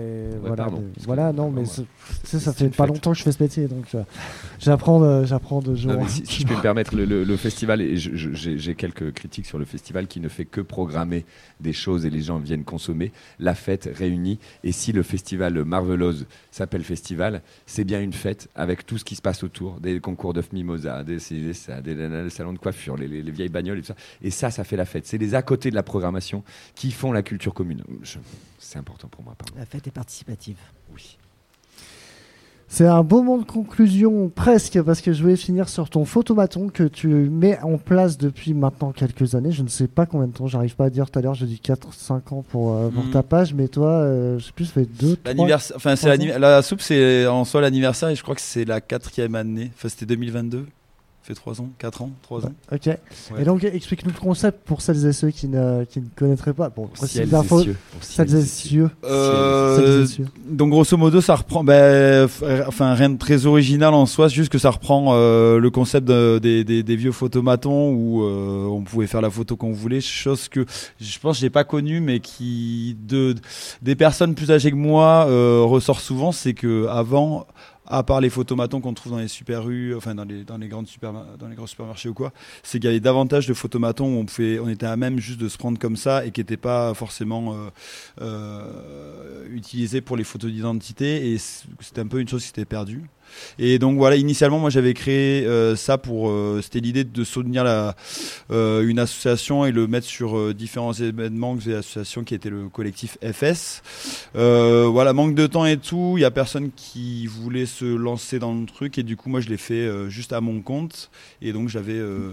Speaker 5: Voilà, non, mais ça fait pas longtemps que je fais ce métier, donc j'apprends de jour.
Speaker 9: Si je peux me permettre, le festival, et j'ai quelques critiques sur le festival qui ne fait que programmer des choses et les gens viennent consommer. La fête réunit. Et si le festival Marvelose s'appelle festival, c'est bien une fête avec tout ce qui se passe autour, des concours d'œufs mimosa, des salons de coiffure, les vieilles bagnoles et tout ça. Et ça fait la fête. C'est les à côté de la programmation qui font la culture commune. C'est important pour moi. Pardon.
Speaker 10: La fête est participative.
Speaker 9: Oui.
Speaker 5: C'est un beau moment de conclusion, presque, parce que je voulais finir sur ton photomaton que tu mets en place depuis maintenant quelques années. Je ne sais pas combien de temps, j'arrive pas à dire tout à l'heure, je dis 4-5 ans pour ta page, mais toi, je sais plus, ça fait 2, 3...
Speaker 12: Enfin, c'est la soupe, c'est en soi l'anniversaire, et je crois que c'est la 4e année. Enfin, c'était 2022. Ça fait 3 ans, 4 ans, 3 ans.
Speaker 5: Ok.
Speaker 12: Ouais.
Speaker 5: Et donc, explique-nous le concept pour celles et ceux qui ne connaîtraient pas. Bon,
Speaker 9: Ciels
Speaker 5: d'infos.
Speaker 9: et cieux.
Speaker 5: Celles et cieux.
Speaker 12: Donc, grosso modo, ça reprend. Enfin, rien de très original en soi, c'est juste que ça reprend le concept des vieux photomatons où on pouvait faire la photo qu'on voulait. Chose que je pense que j'ai pas connue, mais qui des personnes plus âgées que moi ressort souvent, c'est que avant. À part les photomatons qu'on trouve dans les super rues, enfin dans les grands supermarchés ou quoi, c'est qu'il y avait davantage de photomatons où on était à même juste de se prendre comme ça et qui n'étaient pas forcément utilisés pour les photos d'identité, et c'était un peu une chose qui s'était perdue. Et donc voilà, initialement moi j'avais créé ça pour c'était l'idée de soutenir une association et le mettre sur différents événements que faisait l'association qui était le collectif FS. Voilà, manque de temps et tout, il y a personne qui voulait se lancer dans le truc, et du coup moi je l'ai fait juste à mon compte, et donc je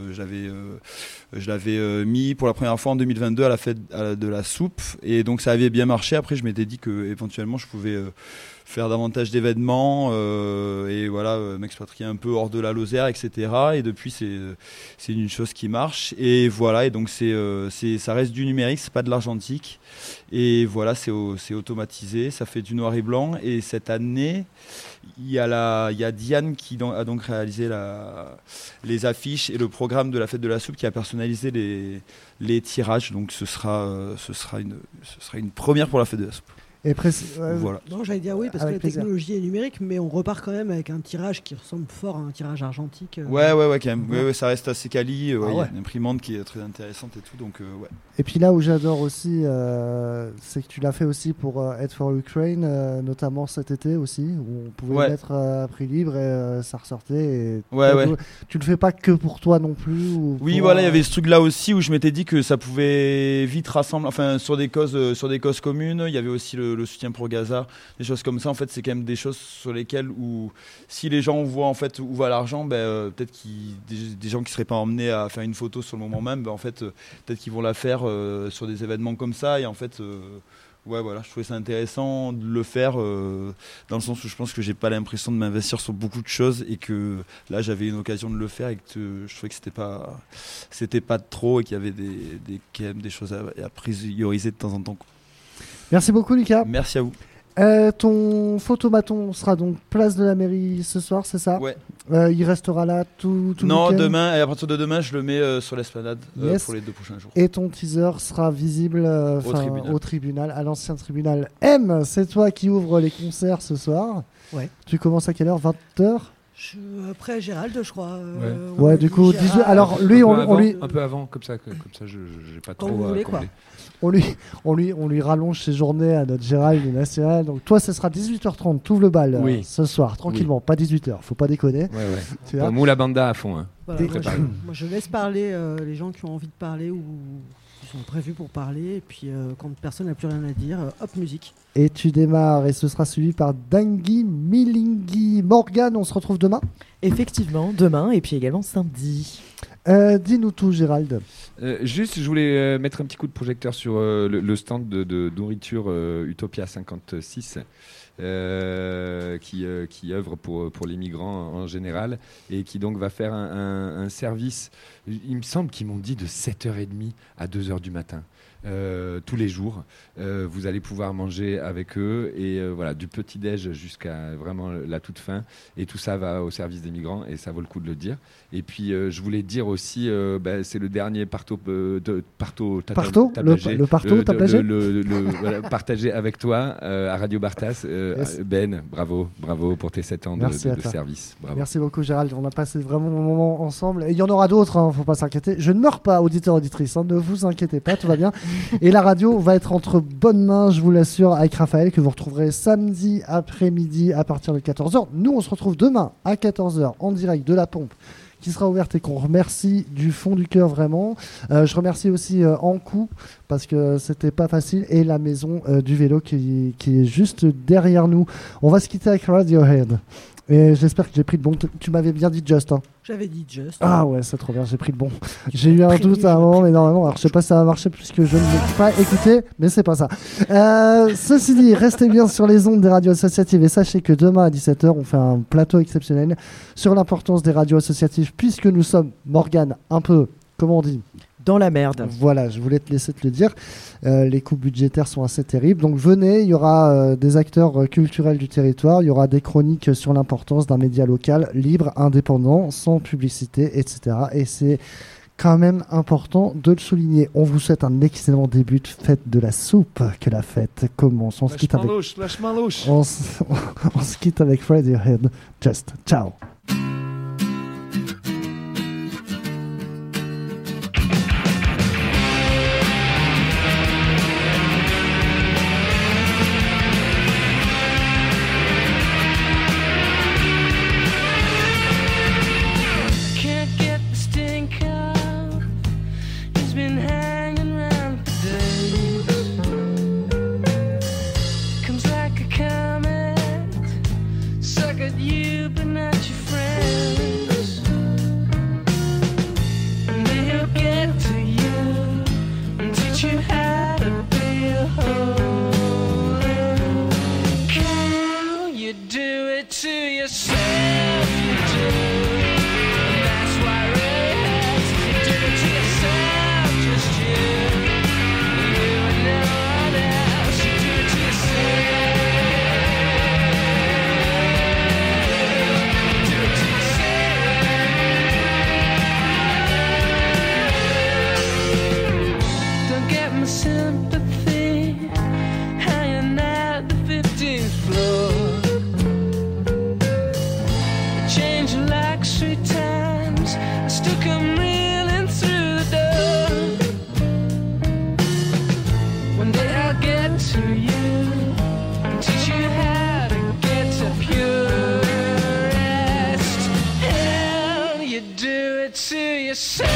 Speaker 12: l'avais mis pour la première fois en 2022 à la fête de la soupe, et donc ça avait bien marché. Après je m'étais dit que éventuellement je pouvais faire davantage d'événements et voilà, m'expatrier un peu hors de la Lozère, etc. Et depuis c'est une chose qui marche, et voilà, et donc ça reste du numérique, c'est pas de l'argentique, et voilà, c'est automatisé, ça fait du noir et blanc. Et cette année il y a Diane qui a donc réalisé les affiches et le programme de la fête de la soupe, qui a personnalisé les tirages, donc ce sera une première pour la fête de la soupe.
Speaker 5: Et
Speaker 12: voilà.
Speaker 10: Non, j'allais dire oui, parce que la technologie est numérique, mais on repart quand même avec un tirage qui ressemble fort à un tirage argentique.
Speaker 12: Ouais, quand même. Ouais, ça reste assez quali. Il y a une imprimante qui est très intéressante et tout, donc ouais.
Speaker 5: Et puis là où j'adore aussi, c'est que tu l'as fait aussi pour Aid for Ukraine, notamment cet été aussi, où on pouvait mettre à prix libre et ça ressortait. Et tu le fais pas que pour toi non plus.
Speaker 12: Oui, voilà, il y avait ce truc là aussi où je m'étais dit que ça pouvait vite rassembler, enfin sur des causes communes. Il y avait aussi le soutien pour Gaza, des choses comme ça. En fait, c'est quand même des choses sur lesquelles si les gens voient en fait où va l'argent, peut-être des gens qui seraient pas emmenés à faire une photo sur le moment même, en fait peut-être qu'ils vont la faire sur des événements comme ça. Et en fait voilà, je trouvais ça intéressant de le faire dans le sens où je pense que j'ai pas l'impression de m'investir sur beaucoup de choses, et que là j'avais une occasion de le faire, et que je trouvais que c'était pas trop, et qu'il y avait quand même des choses à prioriser de temps en temps.
Speaker 5: Merci beaucoup Lucas.
Speaker 12: Merci à vous.
Speaker 5: Ton photomaton sera donc place de la mairie ce soir, c'est ça?
Speaker 12: Ouais.
Speaker 5: Il restera là tout
Speaker 12: Non,
Speaker 5: le week-end.
Speaker 12: demain, et à partir de demain, je le mets sur l'esplanade pour les 2 prochains jours.
Speaker 5: Et ton teaser sera visible au tribunal, à l'ancien tribunal M. C'est toi qui ouvres les concerts ce soir.
Speaker 10: Ouais.
Speaker 5: Tu commences à quelle heure? 20h?
Speaker 10: Après Gérald, je crois.
Speaker 5: Ouais, du coup, 18. Alors lui, on lui
Speaker 9: un peu avant, comme ça, j'ai pas trop
Speaker 10: voulez,
Speaker 9: combler.
Speaker 5: On lui rallonge ses journées à notre Gérald national. Donc toi, ce sera 18h30. T'ouvres le bal ce soir, tranquillement, pas 18h. Faut pas déconner.
Speaker 9: Tu vois, moula banda à fond. Hein.
Speaker 10: Voilà, moi, je laisse parler les gens qui ont envie de parler ou qui sont prévus pour parler. Et puis quand personne n'a plus rien à dire, hop, musique.
Speaker 5: Et tu démarres, et ce sera suivi par Dangui Milingi. Morgane, on se retrouve demain?
Speaker 6: Effectivement, demain, et puis également samedi.
Speaker 5: Dis-nous tout, Gérald.
Speaker 9: Juste, je voulais mettre un petit coup de projecteur sur le stand de nourriture Utopia 56, qui œuvre pour les migrants en général, et qui donc va faire un service, il me semble qu'ils m'ont dit de 7h30 à 2h du matin. Tous les jours, vous allez pouvoir manger avec eux, et voilà, du petit-déj jusqu'à vraiment la toute fin, et tout ça va au service des migrants, et ça vaut le coup de le dire. Et puis je voulais dire aussi, c'est le dernier parto partagé avec toi à Radio Bartas. Ben, bravo pour tes 7 ans de service. Bravo.
Speaker 5: Merci beaucoup Gérald, on a passé vraiment un moment ensemble, et il y en aura d'autres, hein, faut pas s'inquiéter. Je ne meurs pas, auditeurs auditrices, hein, ne vous inquiétez pas, tout va bien. Et la radio va être entre bonnes mains, je vous l'assure, avec Raphaël, que vous retrouverez samedi après-midi à partir de 14h. Nous, on se retrouve demain à 14h en direct de la pompe, qui sera ouverte et qu'on remercie du fond du cœur vraiment. Je remercie aussi Ankou parce que c'était pas facile et la maison du vélo qui est juste derrière nous. On va se quitter avec Radiohead. Et j'espère que j'ai pris le bon. Tu m'avais bien dit Just. Hein.
Speaker 10: J'avais dit Just.
Speaker 5: Ah ouais, c'est trop bien, j'ai pris le bon. J'ai eu un doute à un moment, mais normalement, alors je sais pas si ça va marcher puisque je ne l'ai pas écouté, mais c'est pas ça. Ceci dit, restez bien sur les ondes des radios associatives et sachez que demain à 17h, on fait un plateau exceptionnel sur l'importance des radios associatives puisque nous sommes, Morgane, un peu, comment on dit ?
Speaker 6: Dans la merde.
Speaker 5: Voilà, je voulais te laisser te le dire. Les coupes budgétaires sont assez terribles. Donc venez, il y aura des acteurs culturels du territoire, il y aura des chroniques sur l'importance d'un média local, libre, indépendant, sans publicité, etc. Et c'est quand même important de le souligner. On vous souhaite un excellent début de fête de la soupe. Que la fête commence. On se quitte avec Radiohead. Just, ciao.
Speaker 11: To yourself.